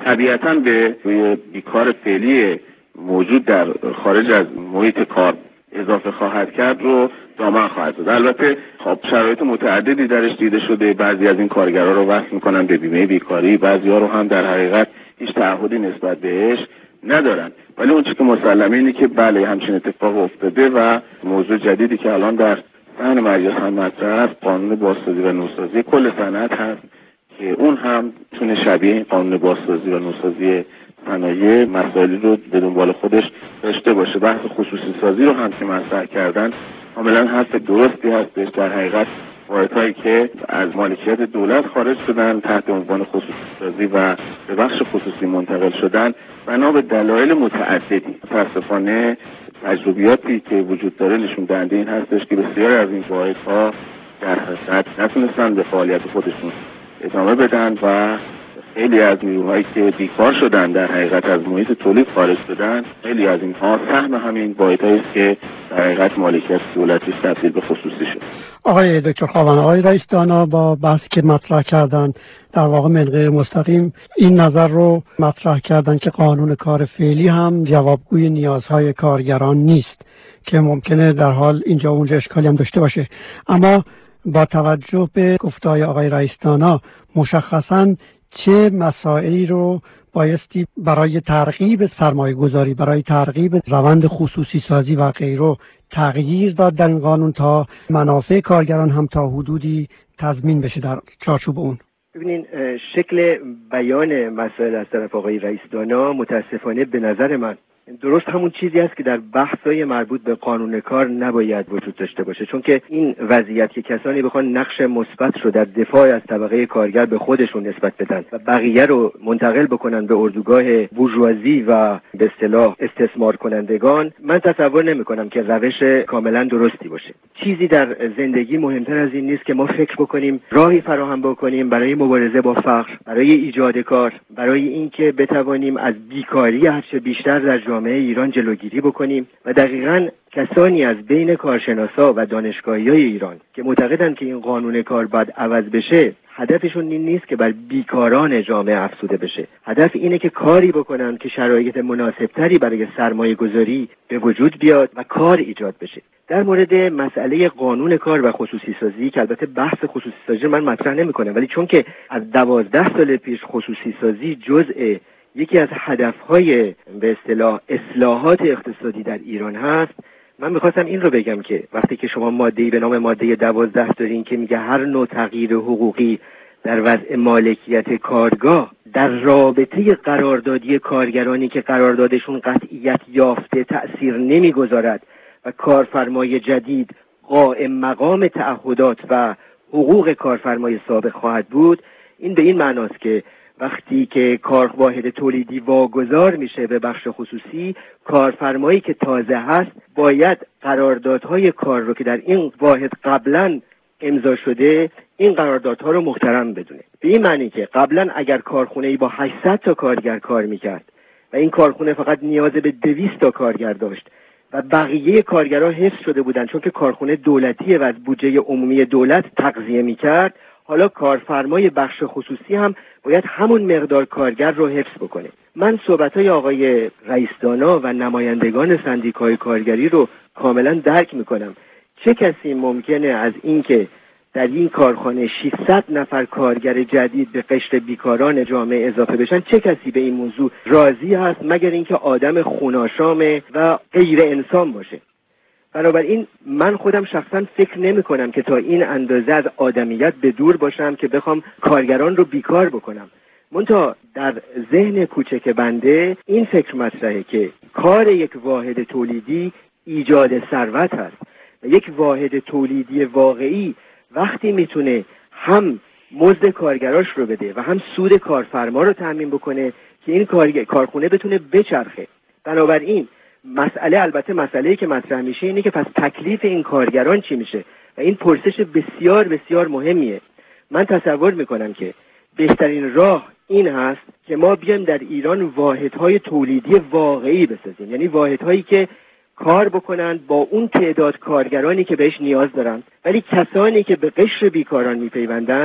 طبیعتاً به روی بیکار فعلی موجود در خارج از محیط کار اضافه خواهد کرد رو دامن خواهد زد. البته خب شرایط متعددی درش دیده شده. بعضی از این کارگرها رو وصل میکنن به بیمه بیکاری، بعضی‌ها رو هم در حقیقت هیچ تعهدی نسبت بهش ندارن. ولی اون چیزی که مسلمه اینه که بله همچین اتفاق افتاده و موضوع جدیدی که الان در صحن مجلس هم مطرح است قانون بازسازی و نوسازی کل صنعت هست که اون هم تونه شبیه قانون بازسازی و نوسازی صنایع مسائلی رو به دنبال خودش داشته باشه. بحث خصوصی سازی رو هم که مطرح کردن کاملا حرف درستی هستش. در حقیقت واحدهایی که از مالکیت دولت خارج شدن تحت عنوان خصوصی سازی و به بخش خصوصی منتقل شدن بنا به دلایل متعددی. متاسفانه تجربیاتی که وجود داره نشون دهنده این هستش که بسیاری از این واحدها در حقیقت نتونستن به فعالیت خودشون ادامه بدن و خیلی از نیروهایی که بیکار شدن در حقیقت از محیط تولید خارج شدن، خیلی از اینها سهم همین واحدهایی است که در حقیقت مالکیت دولتی تبدیل به خصوصی شد. آقای دکتر خاون، آقای رئیس دانا با بحثی که مطرح کردن در واقع من غیر مستقیم این نظر رو مطرح کردن که قانون کار فعلی هم جوابگوی نیازهای کارگران نیست که ممکنه در حال اینجا اونجا اشکالی هم داشته باشه. اما با توجه به گفته‌های آقای رئیس دانا مشخصاً چه مسائلی رو بایستی برای ترغیب سرمایه گذاری، برای ترغیب روند خصوصی سازی و غیره تغییر داد در این قانون تا منافع کارگران هم تا حدودی تضمین بشه در چارچوب اون؟ ببینین شکل بیان مسائل از طرف آقای رئیس دانا متاسفانه به نظر من درست همون چیزی است که در بحث‌های مربوط به قانون کار نباید وجود داشته باشه، چون که این وضعیت که کسانی بخوان نقش مثبت رو در دفاع از طبقه کارگر به خودشون نسبت بدن و بقیه رو منتقل بکنن به اردوگاه بورژوازی و به اصطلاح استثمار کنندگان، من تصور نمی‌کنم که روش کاملا درستی باشه. چیزی در زندگی مهمتر از این نیست که ما فکر بکنیم راهی فراهم بکنیم برای مبارزه با فقر، برای ایجاد کار، برای اینکه بتوانیم از بیکاری هرچه بیشتر در جامعه ایران جلوگیری بکنیم و دقیقاً کسانی از بین کارشناسا و دانشگاهی‌های ایران که معتقدند که این قانون کار باید عوض بشه، هدفشون این نیست که بر بیکاران جامعه افزوده بشه. هدف اینه که کاری بکنن که شرایط مناسبتری برای سرمایه گذاری به وجود بیاد و کار ایجاد بشه. در مورد مسئله قانون کار و خصوصی سازی که البته بحث خصوصی سازی من مطرح نمی‌کنم، ولی چون که از دوازده سال پیش خصوصی سازی جزء یکی از هدفهای به اصطلاح اصلاحات اقتصادی در ایران هست، من میخواستم این رو بگم که وقتی که شما ماده‌ای به نام ماده دوازده دارین که میگه هر نوع تغییر حقوقی در وضع مالکیت کارگاه در رابطه قراردادی کارگرانی که قراردادشون قطعیت یافته تأثیر نمیگذارد و کارفرمای جدید قائم مقام تعهدات و حقوق کارفرمای سابق خواهد بود، این به این معناست که وقتی که کار واحد تولیدی واگذار میشه به بخش خصوصی، کارفرمایی که تازه هست باید قراردادهای کار رو که در این واحد قبلا امضا شده این قراردادها رو محترم بدونه. به این معنی که قبلا اگر کارخونه‌ای با هشتصد تا کارگر کار میکرد و این کارخونه فقط نیاز به دویست تا کارگر داشت و بقیه کارگرها حفظ شده بودن چون که کارخونه دولتیه و از بودجه عمومی دولت تغذیه میکرد، حالا کارفرمای بخش خصوصی هم باید همون مقدار کارگر رو حفظ بکنه. من صحبت‌های آقای رئیس دانا و نمایندگان سندیکای کارگری رو کاملا درک میکنم. چه کسی ممکنه از اینکه در این کارخانه ششصد نفر کارگر جدید به قشر بیکاران جامعه اضافه بشن، چه کسی به این موضوع راضی هست مگر اینکه آدم خوناشام و غیر انسان باشه؟ بنابراین من خودم شخصا فکر نمی کنم که تا این اندازه از آدمیت به دور باشم که بخوام کارگران رو بیکار بکنم. منتها در ذهن کوچک بنده این فکر مطرحه که کار یک واحد تولیدی ایجاد ثروت هست و یک واحد تولیدی واقعی وقتی میتونه هم مزد کارگراش رو بده و هم سود کارفرما رو تامین بکنه که این کارخونه بتونه بچرخه. بنابراین مسئله البته مسئله‌ای که مطرح میشه اینه که پس تکلیف این کارگران چی میشه و این پرسش بسیار بسیار مهمیه. من تصور میکنم که بهترین راه این هست که ما بیایم در ایران واحدهای تولیدی واقعی بسازیم، یعنی واحدهایی که کار بکنن با اون تعداد کارگرانی که بهش نیاز دارن، ولی کسانی که به قشر بیکاران میپیوندند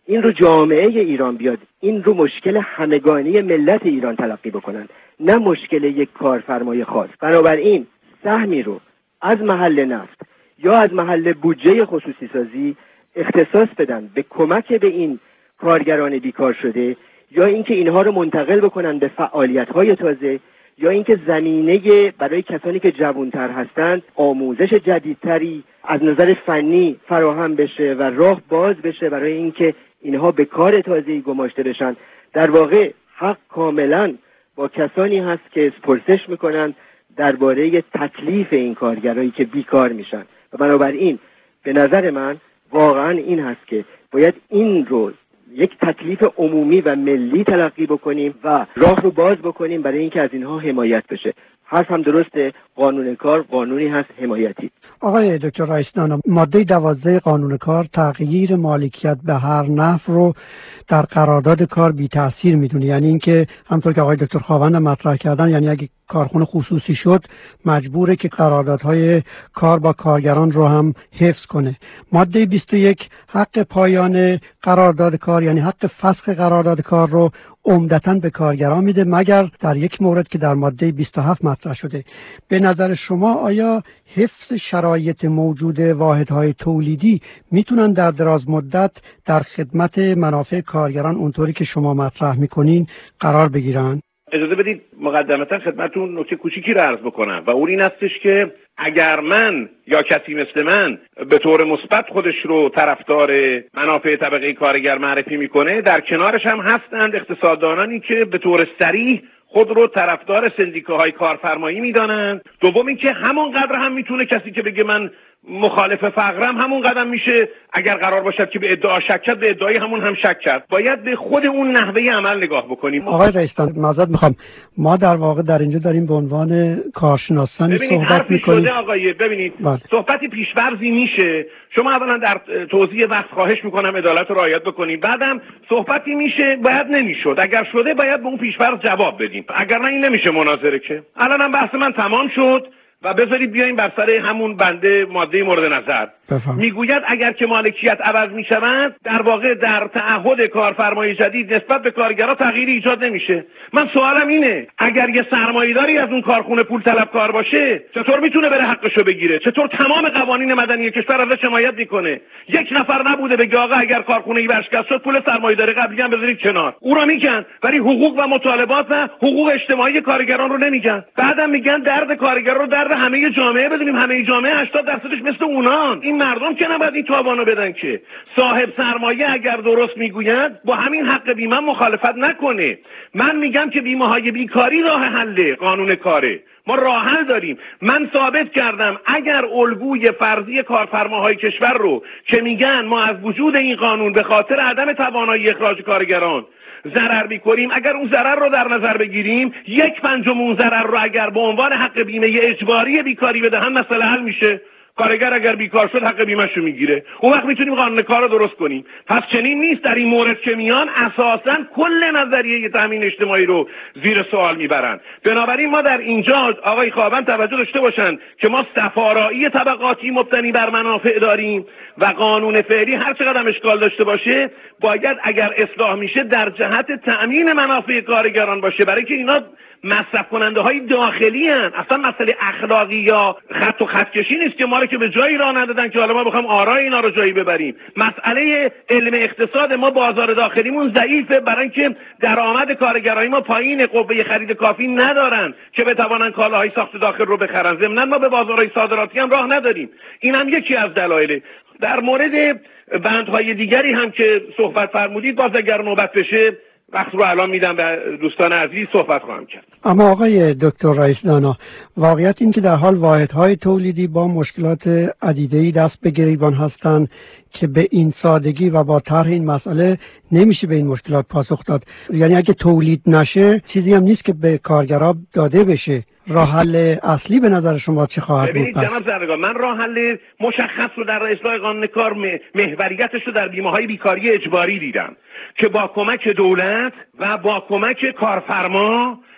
این رو جامعه ایران بیاد این رو مشکل همگانی ملت ایران تلقی بکنن، نه مشکل یک کارفرمای خاص. بنابراین سهمی رو از محل نفت یا از محل بودجه خصوصی سازی اختصاص بدن به کمک به این کارگران بیکار شده، یا اینکه اینها رو منتقل بکنن به فعالیت‌های تازه، یا اینکه زمینه برای کسانی که جوان‌تر هستند آموزش جدیدتری از نظر فنی فراهم بشه و راه باز بشه برای اینکه اینها به کار تازه‌ای گماشته بشن. در واقع حق کاملا با کسانی هست که پرسش میکنن درباره تکلیف این کارگرایی که بیکار میشن و بنابراین به نظر من واقعا این هست که باید این رو یک تکلیف عمومی و ملی تلقی بکنیم و راه رو باز بکنیم برای اینکه از اینها حمایت بشه. حرف هم درسته، قانون کار قانونی هست حمایتی. آقای دکتر رئیس‌دانا، ماده دوازده قانون کار تغییر مالکیت به هر نحو رو در قرارداد کار بی تأثیر میدونه، یعنی اینکه همطور که آقای دکتر خاوند مطرح کردن، یعنی اگه کارخونه خصوصی شد مجبوره که قراردادهای کار با کارگران رو هم حفظ کنه. ماده بیست و یک حق پایان قرارداد کار، یعنی حق فسخ قرارداد کار رو عمدتاً به کارگران میده، مگر در یک مورد که در ماده بیست و هفت مطرح شده. به نظر شما آیا حفظ شرایط موجود واحدهای تولیدی میتونن در دراز مدت در خدمت منافع کارگران اونطوری که شما مطرح میکنین قرار بگیرن؟ اجازه بدید مقدمتا خدمتتون نکته کوچیکی رو عرض بکنم و اون این هستش که اگر من یا کسی مثل من به طور مثبت خودش رو طرفدار منافع طبقه کارگر معرفی میکنه، در کنارش هم هستند اقتصاددانانی که به طور صریح خود رو طرفدار سندیکاهای کارفرمایی میدانند. دوم اینکه همون قدر هم میتونه کسی که بگه من مخالف فقرم همون قدم میشه اگر قرار باشد که به ادعا شک کرد به ادعای همون هم شک کرد. باید به خود اون نحوه عمل نگاه بکنیم. آقای رئیس‌دان معذرت میخوام، ما در واقع در اینجا داریم به عنوان کارشناسان صحبت میکنیم. شده آقای ببینید بله. صحبتی پیش‌فرضی میشه، شما اولا در توضیح وقت خواهش میکنم عدالت رو رعایت بکنید، بعدم صحبتی میشه باید نمیشد، اگر شده باید به اون پیش‌فرض جواب بدیم، اگر نه این نمیشه مناظره. که الانم بحث من تمام شد و بذارید بیایم بر سر همون بنده ماده مورد نظر. بفهم. میگوید اگر که مالکیت عوض میشود در واقع در تعهد کارفرمای جدید نسبت به کارگرها تغییری ایجاد نمیشه. من سوالم اینه اگر یه سرمایه‌داری از اون کارخونه پول طلبکار باشه چطور میتونه بره حقشو بگیره؟ چطور تمام قوانین مدنی کشور ازش حمایت میکنه؟ یک نفر نبوده بگه آقا اگر کارخونه‌ای ورشکست شد پول سرمایه‌داری قبلی هم بذارید کنار. او را میگن ولی حقوق و مطالبات و حقوق اجتماعی کارگران رو نمیگن. بعدم میگن درد کارگر رو درد همه جامعه بدونیم، همه جامعه هشتاد درصدش مثل اونان. این مردم که نباید این تاوانو بدن که صاحب سرمایه اگر درست میگوید با همین حق بیمه مخالفت نکنه. من میگم که بیمه های بیکاری راه حل قانون کاره، ما راه حل داریم. من ثابت کردم اگر الگوی فرضی کارفرماهای کشور رو که میگن ما از وجود این قانون به خاطر عدم توانایی اخراج کارگران ضرر می‌کنیم، اگر اون ضرر رو در نظر بگیریم یک پنجم اون ضرر رو اگر به عنوان حق بیمه اجباری بیکاری بدهن مسئله حل میشه. کارگر اگر بیکار شد حق بیمه‌شو میگیره، اون وقت میتونیم قانون کار رو درست کنیم. پس چنین نیست در این مورد که میان اساساً کل نظریه تامین اجتماعی رو زیر سوال میبرن. بنابراین ما در اینجا آقای خاوند توجه داشته باشن که ما صفارایی طبقاتی مبتنی بر منافع داریم و قانون فعلی هر چقدر اشکال داشته باشه باید اگر اصلاح میشه در جهت تامین منافع کارگران باشه، برای که اینا مصرف کننده های داخلی هن. اصلا مسئله اخلاقی یا خط و خطکشی نیست که ما رو که به جایی راه ندادن که حالا ما بخوام آرای اینا رو جایی ببریم. مسئله علم اقتصاد ما بازار داخلیمون ضعیفه برای اینکه درآمد کارگرای ما پایین، قوه خرید کافی ندارن که بتوانن کالاهای ساخت داخل رو بخرن. ضمن ما به بازارهای صادراتی هم راه نداریم. این هم یکی از دلایل. در مورد بندهای دیگری هم که صحبت فرمودید باز اگر نوبت بشه وقت رو الان میدم به دوستان عزیز صحبت خواهم کرد. اما آقای دکتر رئیس‌دانا، واقعیت این که در حال واحدهای تولیدی با مشکلات عدیده‌ای دست به گریبان هستند که به این سادگی و با طرح این مسئله نمیشه به این مشکلات پاسخ داد. یعنی اگه تولید نشه چیزی هم نیست که به کارگرها داده بشه. راه حل اصلی به نظر شما چه خواهد بود؟ ببینید جناب زرنگان، من راه حل مشخص رو در اصلاح قانون کار محوریتش رو در بیمه‌های بیکاری اجباری دیدم که با کمک دولت و با کمک کارفرما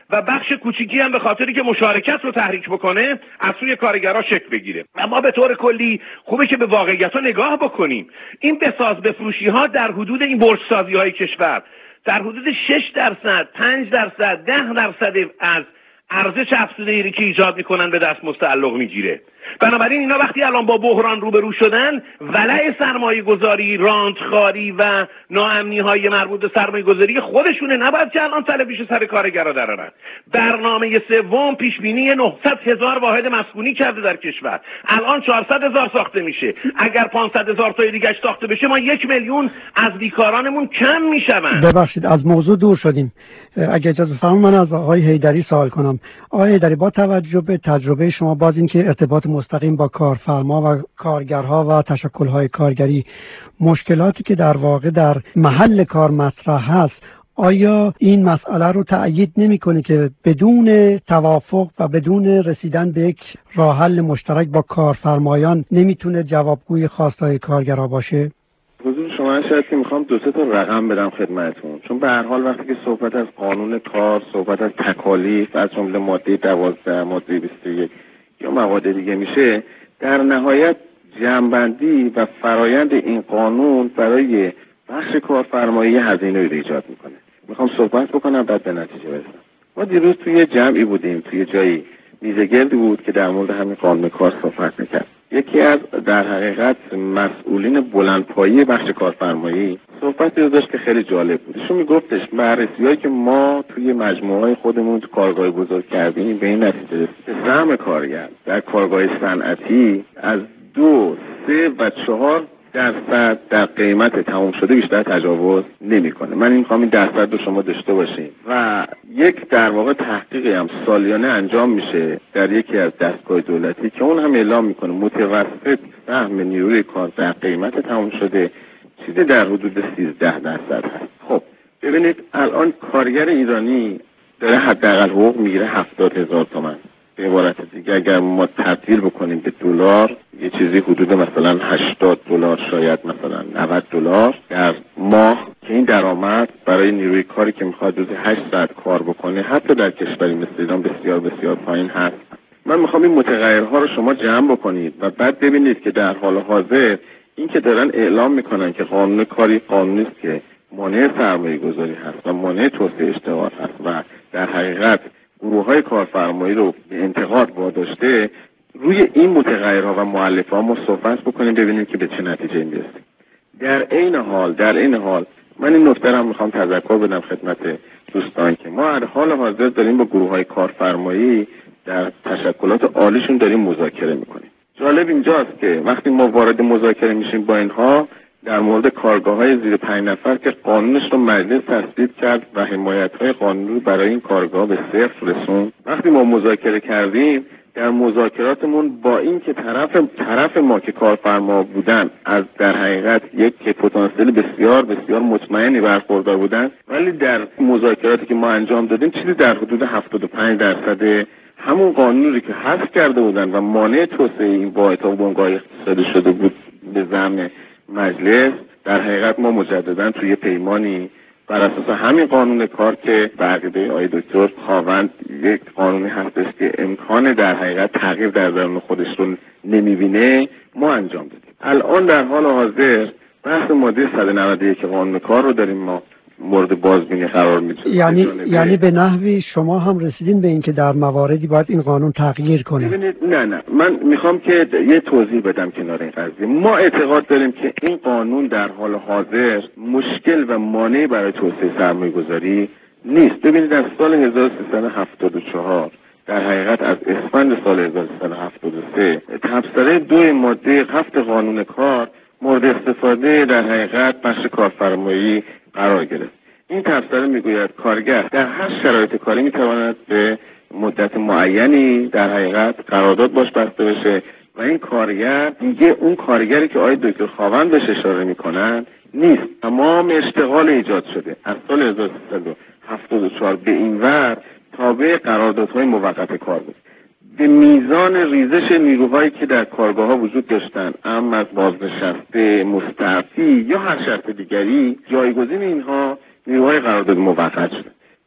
و بخش کوچیکی هم به خاطری که مشارکت رو تحریک بکنه از سوی کارگرها شکل بگیره. اما به طور کلی خوبه که به واقعیت‌ها نگاه بکنیم. این بساز بفروشی‌ها در حدود این برج‌سازی‌های کشور در حدود شش درصد، پنج درصد، ده درصد از ارزش افزوده‌ای که ایجاد میکنن به دست مستعلق میگیره. بنابراین اینا وقتی الان با بحران روبرو شدن، ولع سرمایه گذاری، رانتخواری و ناامنی های مربوط به سرمایه گذاری خودشونه، نباید که الان تلبیش سر کارگرا درارن. برنامه سوم پیش بینی نهصد هزار واحد مسکونی کرده در کشور، الان چهارصد هزار ساخته میشه. اگر پانصد هزار تا دیگه ساخته بشه ما یک میلیون از بیکارانمون کم میشون. ببخشید از موضوع دور شدیم. اگه اجازه بفرمایید من از آقای حیدری سوال کنم. آقای حیدری، با توجه به تجربه شما باز این که ارتباط مستقیم با کارفرما و کارگرها و تشکل‌های کارگری، مشکلاتی که در واقع در محل کار مطرح هست، آیا این مسئله رو تأیید نمی‌کنه که بدون توافق و بدون رسیدن به یک راه حل مشترک با کارفرمایان نمیتونه جوابگوی خواستهای کارگرها باشه؟ حضور شما شاید که میخوام دو سه تا رقم بدم خدمتتون، چون به هر حال وقتی که صحبت از قانون کار، صحبت از تکالیف از جمله ماده دوازده، ماده بیست و یک یا مواد دیگه میشه، در نهایت جمع‌بندی و فرایند این قانون برای بخش کارفرمایی هزینه‌ای رو ایجاد میکنه. میخوام صحبت بکنم بعد به نتیجه برسم. ما دیروز توی جمعی بودیم، توی جایی میزه گردی بود که در مورد همین قانون کار صحبت میکرد. یکی از در حقیقت مسئولین بلندپایه بخش کارفرمایی صحبتی رو داشت که خیلی جالب بود. ایشون میگفتش بررسی‌هایی که ما توی مجموعه‌های خودمون تو کارگاه بزرگ کردیم به این نتیجه رسید که سهم کارگر در کارگاه صنعتی از دو، سه و چهار درصد در قیمت تمام شده بیشتر تجاوز نمی‌کنه. من این می‌خوام این درصد رو شما داشته باشین. و یک در واقع تحقیقی هم سالیانه انجام میشه در یکی از دستگاه دولتی که اون هم اعلام میکنه متوسط سهم نیروی کار در قیمت تمام شده چیزی در حدود سیزده درصد هست. خب ببینید الان کارگر ایرانی داره حداقل حقوق میگیره هفتاد هزار تومان. به عبارت دیگه اگر ما تبدیل بکنیم به دلار یه چیزی حدود مثلا هشتاد دلار، شاید مثلا نود دلار در ماه، که این درآمد برای نیروی کاری که میخواد روزی هشت ساعت کار بکنه حتی در کشوری مثل ایران بسیار بسیار پایین هست. من میخوام این متغیرها رو شما جمع بکنید و بعد ببینید که در حال حاضر این که دارن اعلام میکنن که قانون کاری قانونی است که مانع سرمایه گذاری هست و مانع توسعه اشتغال هست و در حقیقت گروه‌های کارفرمایی رو به انتقاد واداشته، روی این متغیرها و مؤلفه‌ها ما صحبت بکنیم ببینیم که به چه نتیجه‌ای میرسیم. در عین حال در عین حال من این نکته رو میخوام تذکر بدم خدمت دوستان که ما در حال حاضر داریم با گروه‌های کارفرمایی در تشکلات عالیشون داریم مذاکره میکنیم. جالب اینجاست که وقتی ما وارد مذاکره میشیم با اینها در مورد کارگاه‌های زیر پنج نفر که قانونش رو مجلس تصویب کرد و حمایت‌های قانونی برای این کارگاه به صفر رسوند، وقتی ما مذاکره کردیم در مذاکراتمون با این که طرف طرف ما که کارفرما بودن از در حقیقت یک پتانسیل بسیار بسیار مطمئنی برخوردار بودن، ولی در مذاکراتی که ما انجام دادیم چیزی در حدود هفتاد و پنج درصد همون قانونی که حذف کرده بودن و مانع توسعه این واحدها و بنگاه اقتصادی شده بود به زعم مجلس، در حقیقت ما مجددا توی پیمانی بر اساس همین قانون کار که به عقیده آقای دکتر خاوند یک قانونی هستش که امکان در حقیقت تغییر در درون خودش رو نمیبینه ما انجام دادیم. الان در حال حاضر بحث ماده صد و نود و یک قانون کار رو داریم ما مورد بازبینی قرار میدیم. یعنی یعنی به نحوی شما هم رسیدین به این که در مواردی باید این قانون تغییر کنه؟ ببینید نه نه من میخوام که یه توضیح بدم کنار این قضیه. ما اعتقاد داریم که این قانون در حال حاضر مشکل و مانع برای توسعه سرمایه‌گذاری نیست. ببینید از سال هزار و سیصد و هفتاد و چهار در حقیقت از اسفند سال هزار و سیصد و هفتاد و سه تبصره دو ماده هفت قانون کار مورد استفاده در حقیقت بخش کارفرمایی قرار گرفت. این تبصره میگوید کارگر در هر شرایط کاری میتواند به مدت معینی در حقیقت قرارداد باش بسته بشه و این کارگر دیگه اون کارگری که آقای دکتر خاوند بهش اشاره میکنن نیست. تمام اشتغال ایجاد شده از سال هزار و سیصد و هفتاد و چهار به این ور تابع قراردادهای موقت کار بود. به میزان ریزش نیروهایی که در کارگاه‌ها وجود داشتن، اما از بازنشسته، مستعفی یا هر شرط دیگری، جایگزین اینها نیروهای قرارداد موقت شدن.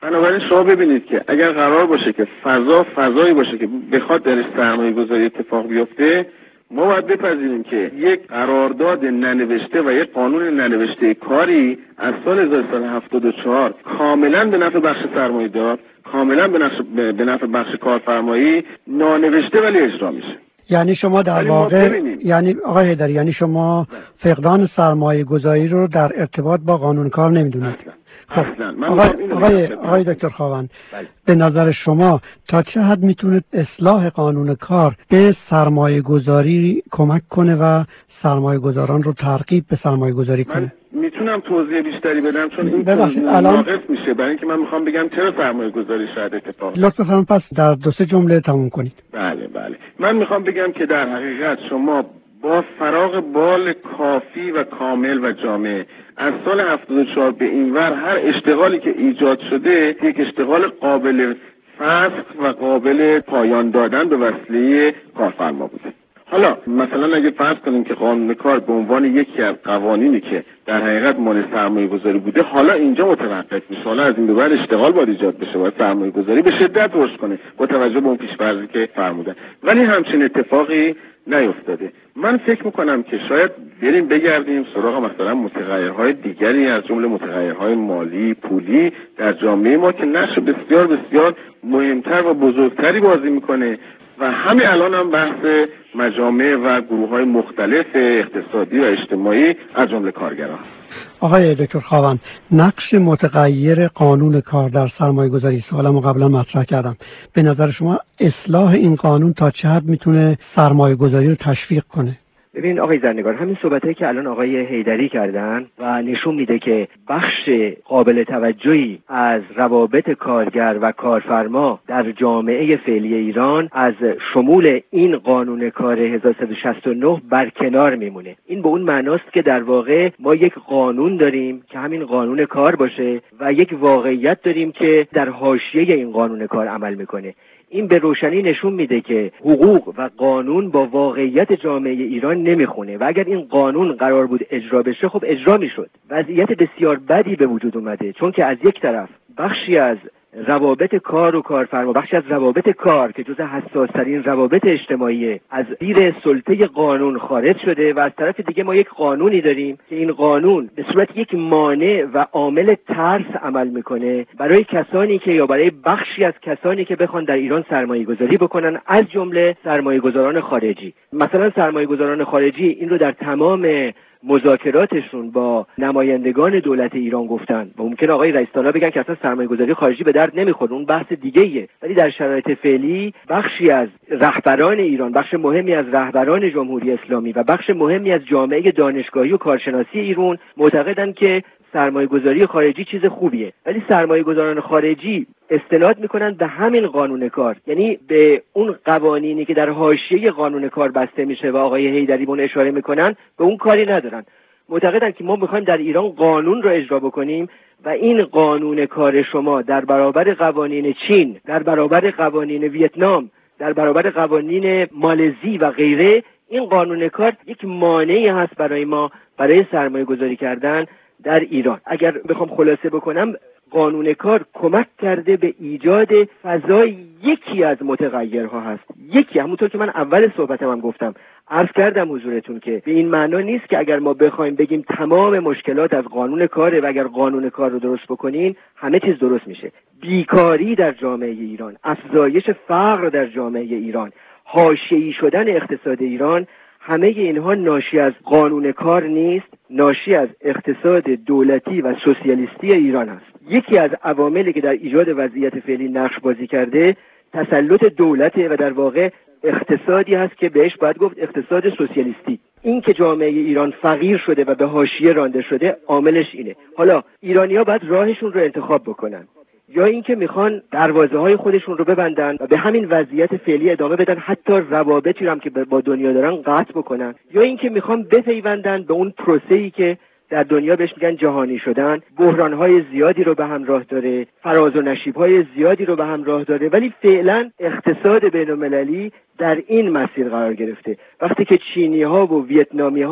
بنابراین شما ببینید که اگر قرار باشه که فضا فضایی باشه که بخواد درش سرمایه گذاری اتفاق بیفته، ما باید بپذیریم که یک قرارداد ننوشته و یک قانون ننوشته کاری از سال هزار و سیصد و هفتاد و چهار کاملا به نفع بخش سرمایه‌دار، کاملا به نفع به نفع بخش کارفرمایی نانوشته ولی اجرا میشه. یعنی شما در واقع یعنی آقای حیدری یعنی شما فقدان سرمایه گذاری رو در ارتباط با قانون کار نمیدونید. خب آقای, آقای, آقای دکتر خاوند، به نظر شما تا چه حد میتونه اصلاح قانون کار به سرمایه گذاری کمک کنه و سرمایه گذاران رو ترغیب به سرمایه گذاری کنه؟ میتونم توضیح بیشتری بدم چون این توضیح ناقص میشه، برای اینکه من میخوام بگم چرا سرمایه گذاری شاید اتفاق. لطفا فرمایید پس در دو سه جمله تموم کنید. بله بله من میخوام بگم که در حقیقت شما با فراغ بال کافی و کامل و جامع از سال هفتاد و چهار به این ور هر اشتغالی که ایجاد شده یک اشتغال قابل فسخ و قابل پایان دادن به وسیله کارفرما بوده. حالا مثلا اگه فرض کنیم که قانون کار به عنوان یکی از قوانینی که در حقیقت مال سرمایه گذاری بوده حالا اینجا متوقف میشه، حالا از این به بعد اشتغال باید ایجاد بشه، باید سرمایه گذاری به شدت رشد کنه با توجه به اون پیش‌فرضی که فرمودن، ولی همچین اتفاقی نیفتاده. من فکر میکنم که شاید بریم بگردیم سراغ مثلا متغیرهای دیگری از جمله متغیرهای مالی، پولی در جامعه ما که نقش بسیار بسیار مهمتر و بزرگتری بازی میکنه و همین الان هم بحث مجامع و گروه‌های مختلف اقتصادی و اجتماعی از جمله کارگران. آقای دکتر خاوند، نقش متغیر قانون کار در سرمایه گذاری سوالمو قبلا مطرح کردم. به نظر شما اصلاح این قانون تا چه حد میتونه سرمایه گذاری رو تشویق کنه؟ ببین آقای زرنگار، همین صحبتایی که الان آقای حیدری کردن و نشون میده که بخش قابل توجهی از روابط کارگر و کارفرما در جامعه فعلی ایران از شمول این قانون کار هزار و سیصد و شصت و نه برکنار میمونه. این به اون معناست که در واقع ما یک قانون داریم که همین قانون کار باشه و یک واقعیت داریم که در حاشیه این قانون کار عمل میکنه. این به روشنی نشون میده که حقوق و قانون با واقعیت جامعه ایران نمیخونه و اگر این قانون قرار بود اجرا بشه خب اجرا میشد. وضعیت بسیار بدی به وجود اومده چون که از یک طرف بخشی از روابط کار و کارفرما، بخشی از روابط کار که جزء حساس‌ترین روابط اجتماعی از زیر سلطه قانون خارج شده و از طرف دیگه ما یک قانونی داریم که این قانون به صورت یک مانع و عامل ترس عمل میکنه برای کسانی که یا برای بخشی از کسانی که بخوان در ایران سرمایه گذاری بکنن، از جمله سرمایه گذاران خارجی. مثلا سرمایه گذاران خارجی این رو در تمام مذاکراتشون با نمایندگان دولت ایران گفتن و ممکن آقای رئیس طالب بگن که اصلا سرمایه گذاری خارجی به درد نمیخوره، اون بحث دیگه ایه، ولی در شرایط فعلی بخشی از رهبران ایران، بخش مهمی از رهبران جمهوری اسلامی و بخش مهمی از جامعه دانشگاهی و کارشناسی ایران معتقدن که سرمایه گذاری خارجی چیز خوبیه، ولی سرمایه گذاران خارجی استناد میکنن به همین قانون کار، یعنی به اون قوانینی که در حاشیه قانون کار بسته میشه و آقای حیدری اون اشاره میکنن به اون کاری ندارن. معتقدن که ما میخوایم در ایران قانون رو اجرا بکنیم و این قانون کار شما در برابر قوانین چین، در برابر قوانین ویتنام، در برابر قوانین مالزی و غیره، این قانون کار یک مانعی هست برای ما برای سرمایه گذاری کردن در ایران. اگر بخوام خلاصه بکنم، قانون کار کمک کرده به ایجاد فضای یکی از متغیرها هست، یکی، همونطور که من اول صحبتم هم گفتم، عرض کردم حضورتون که به این معنا نیست که اگر ما بخوایم بگیم تمام مشکلات از قانون کاره و اگر قانون کار رو درست بکنین همه چیز درست میشه. بیکاری در جامعه ایران، افزایش فقر در جامعه ایران، حاشیه‌ای شدن اقتصاد ایران، همه اینها ناشی از قانون کار نیست، ناشی از اقتصاد دولتی و سوسیالیستی ایران است. یکی از عواملی که در ایجاد وضعیت فعلی نقش بازی کرده تسلط دولته و در واقع اقتصادی هست که بهش باید گفت اقتصاد سوسیالیستی. این که جامعه ایران فقیر شده و به حاشیه رانده شده عاملش اینه. حالا ایرانی‌ها باید راهشون رو انتخاب بکنن، یا اینکه میخوان دروازه‌های خودشون رو ببندن و به همین وضعیت فعلی ادامه بدن، حتی روابطی رو هم که با دنیا دارن قطع بکنن، یا اینکه میخوان بپیوندن به اون پروسه‌ای که در دنیا بهش میگن جهانی شدن، بحران‌های زیادی رو به همراه داره، فراز و نشیب‌های زیادی رو به همراه داره، ولی فعلا اقتصاد بین‌المللی در این مسیر قرار گرفته. وقتی که چینی‌ها و ویتنامی‌ها هم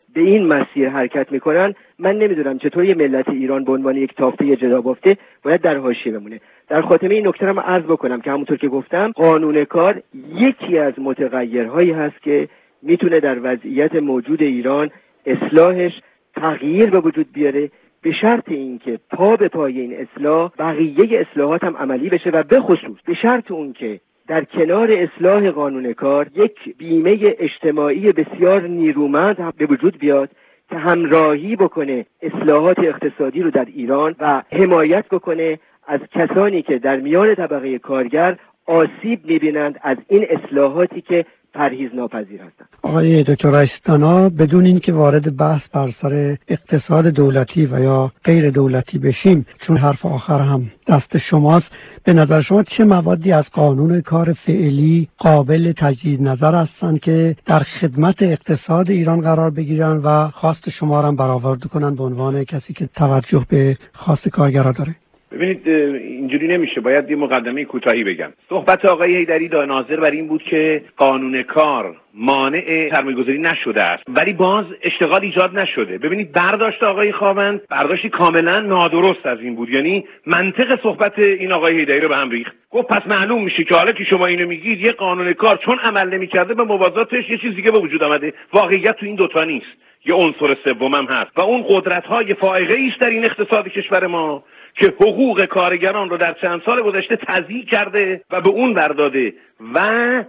به این مسیر حرکت میکنن، من نمیدونم چطور یه ملت ایران به عنوان یک تافته جدا بافته باید در حاشیه بمونه. در خاتمه این نکته رو عرض بکنم که همونطور که گفتم قانون کار یکی از متغیرهایی هست که میتونه در وضعیت موجود ایران اصلاحش تغییر به وجود بیاره، به شرط اینکه پا به پای این اصلاح بقیه اصلاحات هم عملی بشه و به خصوص به شرط اون که در کنار اصلاح قانون کار یک بیمه اجتماعی بسیار نیرومند هم به وجود بیاد که همراهی بکنه اصلاحات اقتصادی رو در ایران و حمایت بکنه از کسانی که در میان طبقه کارگر آسیب می‌بینند از این اصلاحاتی که پرهیز ناپذیر هستند. آقای دکتر رئیس دانا، بدون اینکه وارد بحث بر سر اقتصاد دولتی و یا غیر دولتی بشیم، چون حرف آخر هم دست شماست، به نظر شما چه موادی از قانون کار فعلی قابل تجدید نظر هستند که در خدمت اقتصاد ایران قرار بگیرن و خواست شما را هم برآورده کنن به عنوان کسی که توجه به خواست کارگرها داره؟ ببینید اینجوری نمیشه، باید یه مقدمه کوتاهی بگم. صحبت آقای حیدری دا ناظر بر این بود که قانون کار مانع سرمایه‌گذاری نشده است ولی باز اشتغال ایجاد نشده. ببینید برداشت آقای خاوند برداشتی کاملا نادرست از این بود، یعنی منطق صحبت این آقای حیدری رو به هم ریخت. گفت پس معلوم میشه که حالا که شما اینو میگید یه قانون کار چون عمل نمی‌کرده به موازاتش یه چیز دیگه به وجود آمده. واقعیت تو این دوتا نیست، یه عنصر سوم هم هست و اون قدرت‌های فائقه‌ای است در این اقتصاد کشور ما که حقوق کارگران رو در چند سال گذشته تضییع کرده و به اون برداده و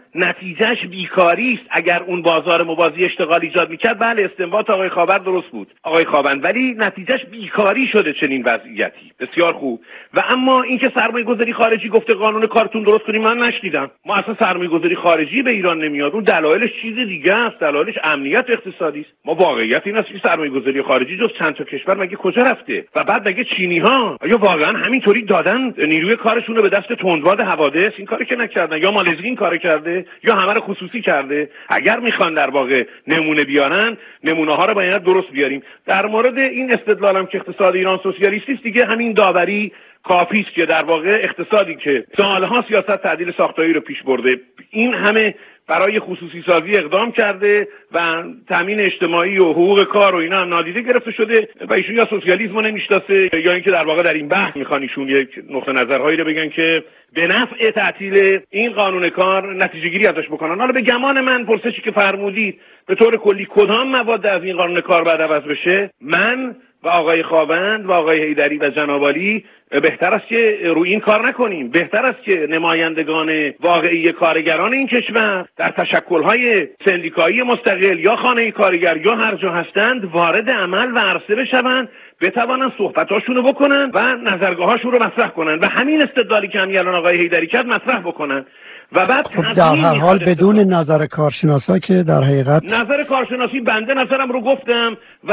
نتیجهش بیکاری است. اگر اون بازار موازی اشتغال ایجاد میکرد، بله استنباط آقای خاوند درست بود آقای خاوند، ولی نتیجهش بیکاری شده چنین وضعیتی. بسیار خوب. و اما اینکه سرمایه گذاری خارجی گفته قانون کارتون درست کنیم، من نشنیدم. ما اصلا سرمایه گذاری خارجی به ایران نمیاد، اون دلایلش چیز دیگه است، دلایلش امنیت اقتصادی است. ما واقعیت این است که سرمایه گذاری خارجی جز چند تا کشور مگه کجا رفته؟ و بعد مگه چینی ها آیا واقعا همینطوری دادن نیروی کارشون رو به دست تندباد حوادث؟ این کارو که نکردن. یا مالزی این کارو کرده یا همه رو خصوصی کرده. اگر میخوان در واقع نمونه بیارن، نمونه ها رو باید درست بیاریم. در مورد این استدلالم که اقتصاد ایران سوسیالیستی است، دیگه همین داوری کافی است که در واقع اقتصادی که سالها سیاست تعدیل ساختاری رو پیش برده، این همه برای خصوصی سازی اقدام کرده و تامین اجتماعی و حقوق کار و اینا هم نادیده گرفته شده و ایشون یا سوسیالیسم رو نمیشناسه یا اینکه در واقع در این بحث میخوان ایشون یک نقطه نظرهایی رو بگن که به نفع تعطیل این قانون کار نتیجه گیری ازش بکنن. حالا به گمان من پرسشی که فرمودید به طور کلی کدام مواد از این قانون کار باید عوض بشه، من و آقای خاوند و آقای حیدری و جناب عالی بهتر است که روی این کار نکنیم. بهتر است که نمایندگان واقعی کارگران این کشور در تشکل‌های سندیکایی مستقل یا خانه کارگر یا هر جا هستند وارد عمل و عرصه بشوند، بتوانن صحبتاشون رو بکنن و نظرگاهاشون رو مطرح کنن و همین استدلالی که همین الان آقای حیدری کرد مطرح بکنن. و بعد خب در هر حال بدون نظر کارشناسا که در حقیقت نظر کارشناسی بنده نظرم رو گفتم و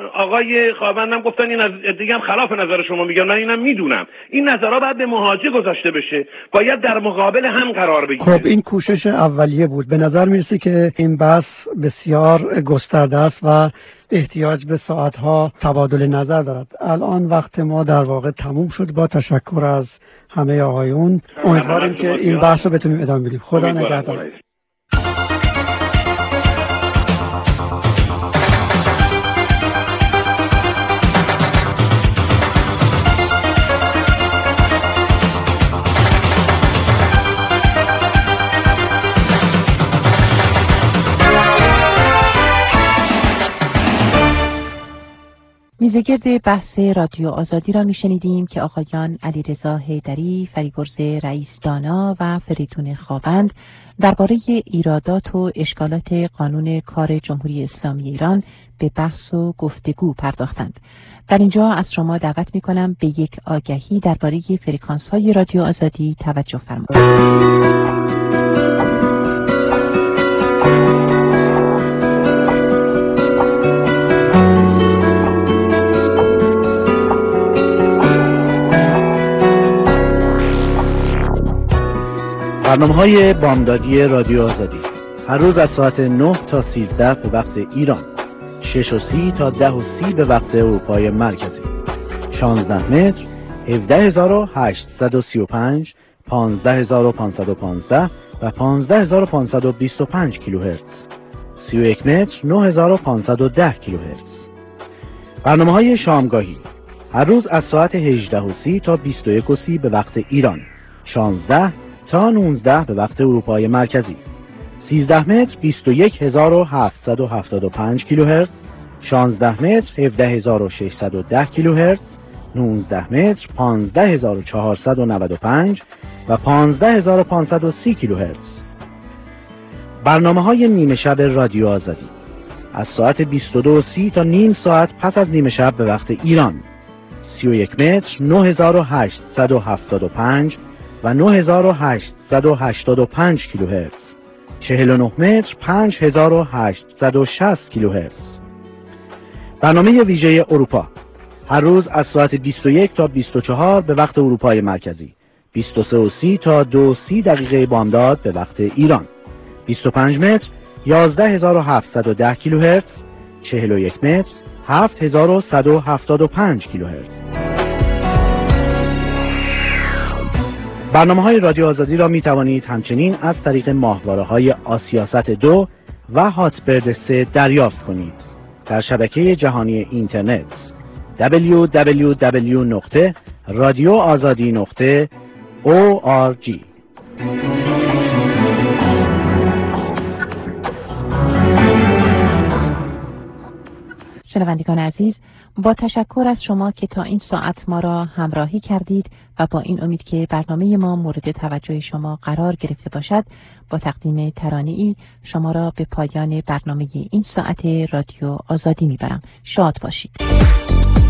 آقای خاوندم گفتن این از دیگه هم خلاف نظر شما میگن، من اینم میدونم. این نظرها باید به مواجهه گذاشته بشه، باید در مقابل هم قرار بگیره. خب این کوشش اولیه بود. به نظر میرسه که این بحث بسیار گسترده است و احتیاج به ساعتها تبادل نظر دارد. الان وقت ما در واقع تموم شد. با تشکر از همه آقایون، امیدواریم که این بحث رو بتونیم ادامه بدیم. خدا نگهدار. میزگرد بحث رادیو آزادی را میشنیدیم که آقایان علیرضا حیدری، فریبرز رئیس دانا و فریدون خاوند درباره ایرادات و اشکالات قانون کار جمهوری اسلامی ایران به بحث و گفتگو پرداختند. در اینجا از شما دعوت میکنم به یک آگهی درباره فرکانس های رادیو آزادی توجه فرمایید. برنامه‌های بامدادی رادیو آزادی هر روز از ساعت نه تا سیزده به وقت ایران، شش و سی تا ده و سی به وقت اروپای مرکزی، شانزده متر، هفده هزار و هشتصد و سی و پنج، پانزده هزار و پانصد و پانزده و پانزده هزار و پانصد و بیست و پنج کیلوهرتز. سی و یک متر نه هزار و پانصد و ده کیلوهرتز. برنامه‌های شامگاهی هر روز از ساعت هجده و سی تا بیست و یک و سی به وقت ایران، شانزده تا نوزده به وقت اروپای مرکزی. سیزده متر بیست و یک هزار و هفتصد و هفتاد و پنج کیلوهرتز، شانزده متر هفده هزار و ششصد و ده کیلوهرتز، نوزده متر پانزده هزار و چهارصد و نود و پنج و پانزده هزار و پانصد و سی کیلوهرتز. برنامه‌های نیمه شب رادیو آزادی از ساعت بیست و دو و سی تا نیم ساعت پس از نیمه شب به وقت ایران، سی و یک متر نه هزار و هشتصد و هفتاد و پنج و نه هزار و هشتصد و هشتاد و پنج کیلوهرتز، چهل و نه متر پنج هزار و هشتصد و شصت کیلوهرتز. برنامه ویژه اروپا هر روز از ساعت بیست و یک تا بیست و چهار به وقت اروپای مرکزی، بیست و سه و سی تا دو و سی دقیقه بامداد به وقت ایران، بیست و پنج متر یازده هزار و هفتصد و ده کیلوهرتز، چهل و یک متر هفت هزار و صد و هفتاد و پنج کیلوهرتز. برنامه‌های رادیو آزادی را می توانید همچنین از طریق ماهواره‌های آسیاست دو و هاتبرد سه دریافت کنید در شبکه جهانی اینترنت دبلیو دبلیو دبلیو نقطه رادیو آزادی نقطه او آر جی. شنوندگان عزیز، با تشکر از شما که تا این ساعت ما را همراهی کردید و با این امید که برنامه ما مورد توجه شما قرار گرفته باشد، با تقدیم ترانه‌ای شما را به پایان برنامه این ساعت رادیو آزادی میبرم. شاد باشید.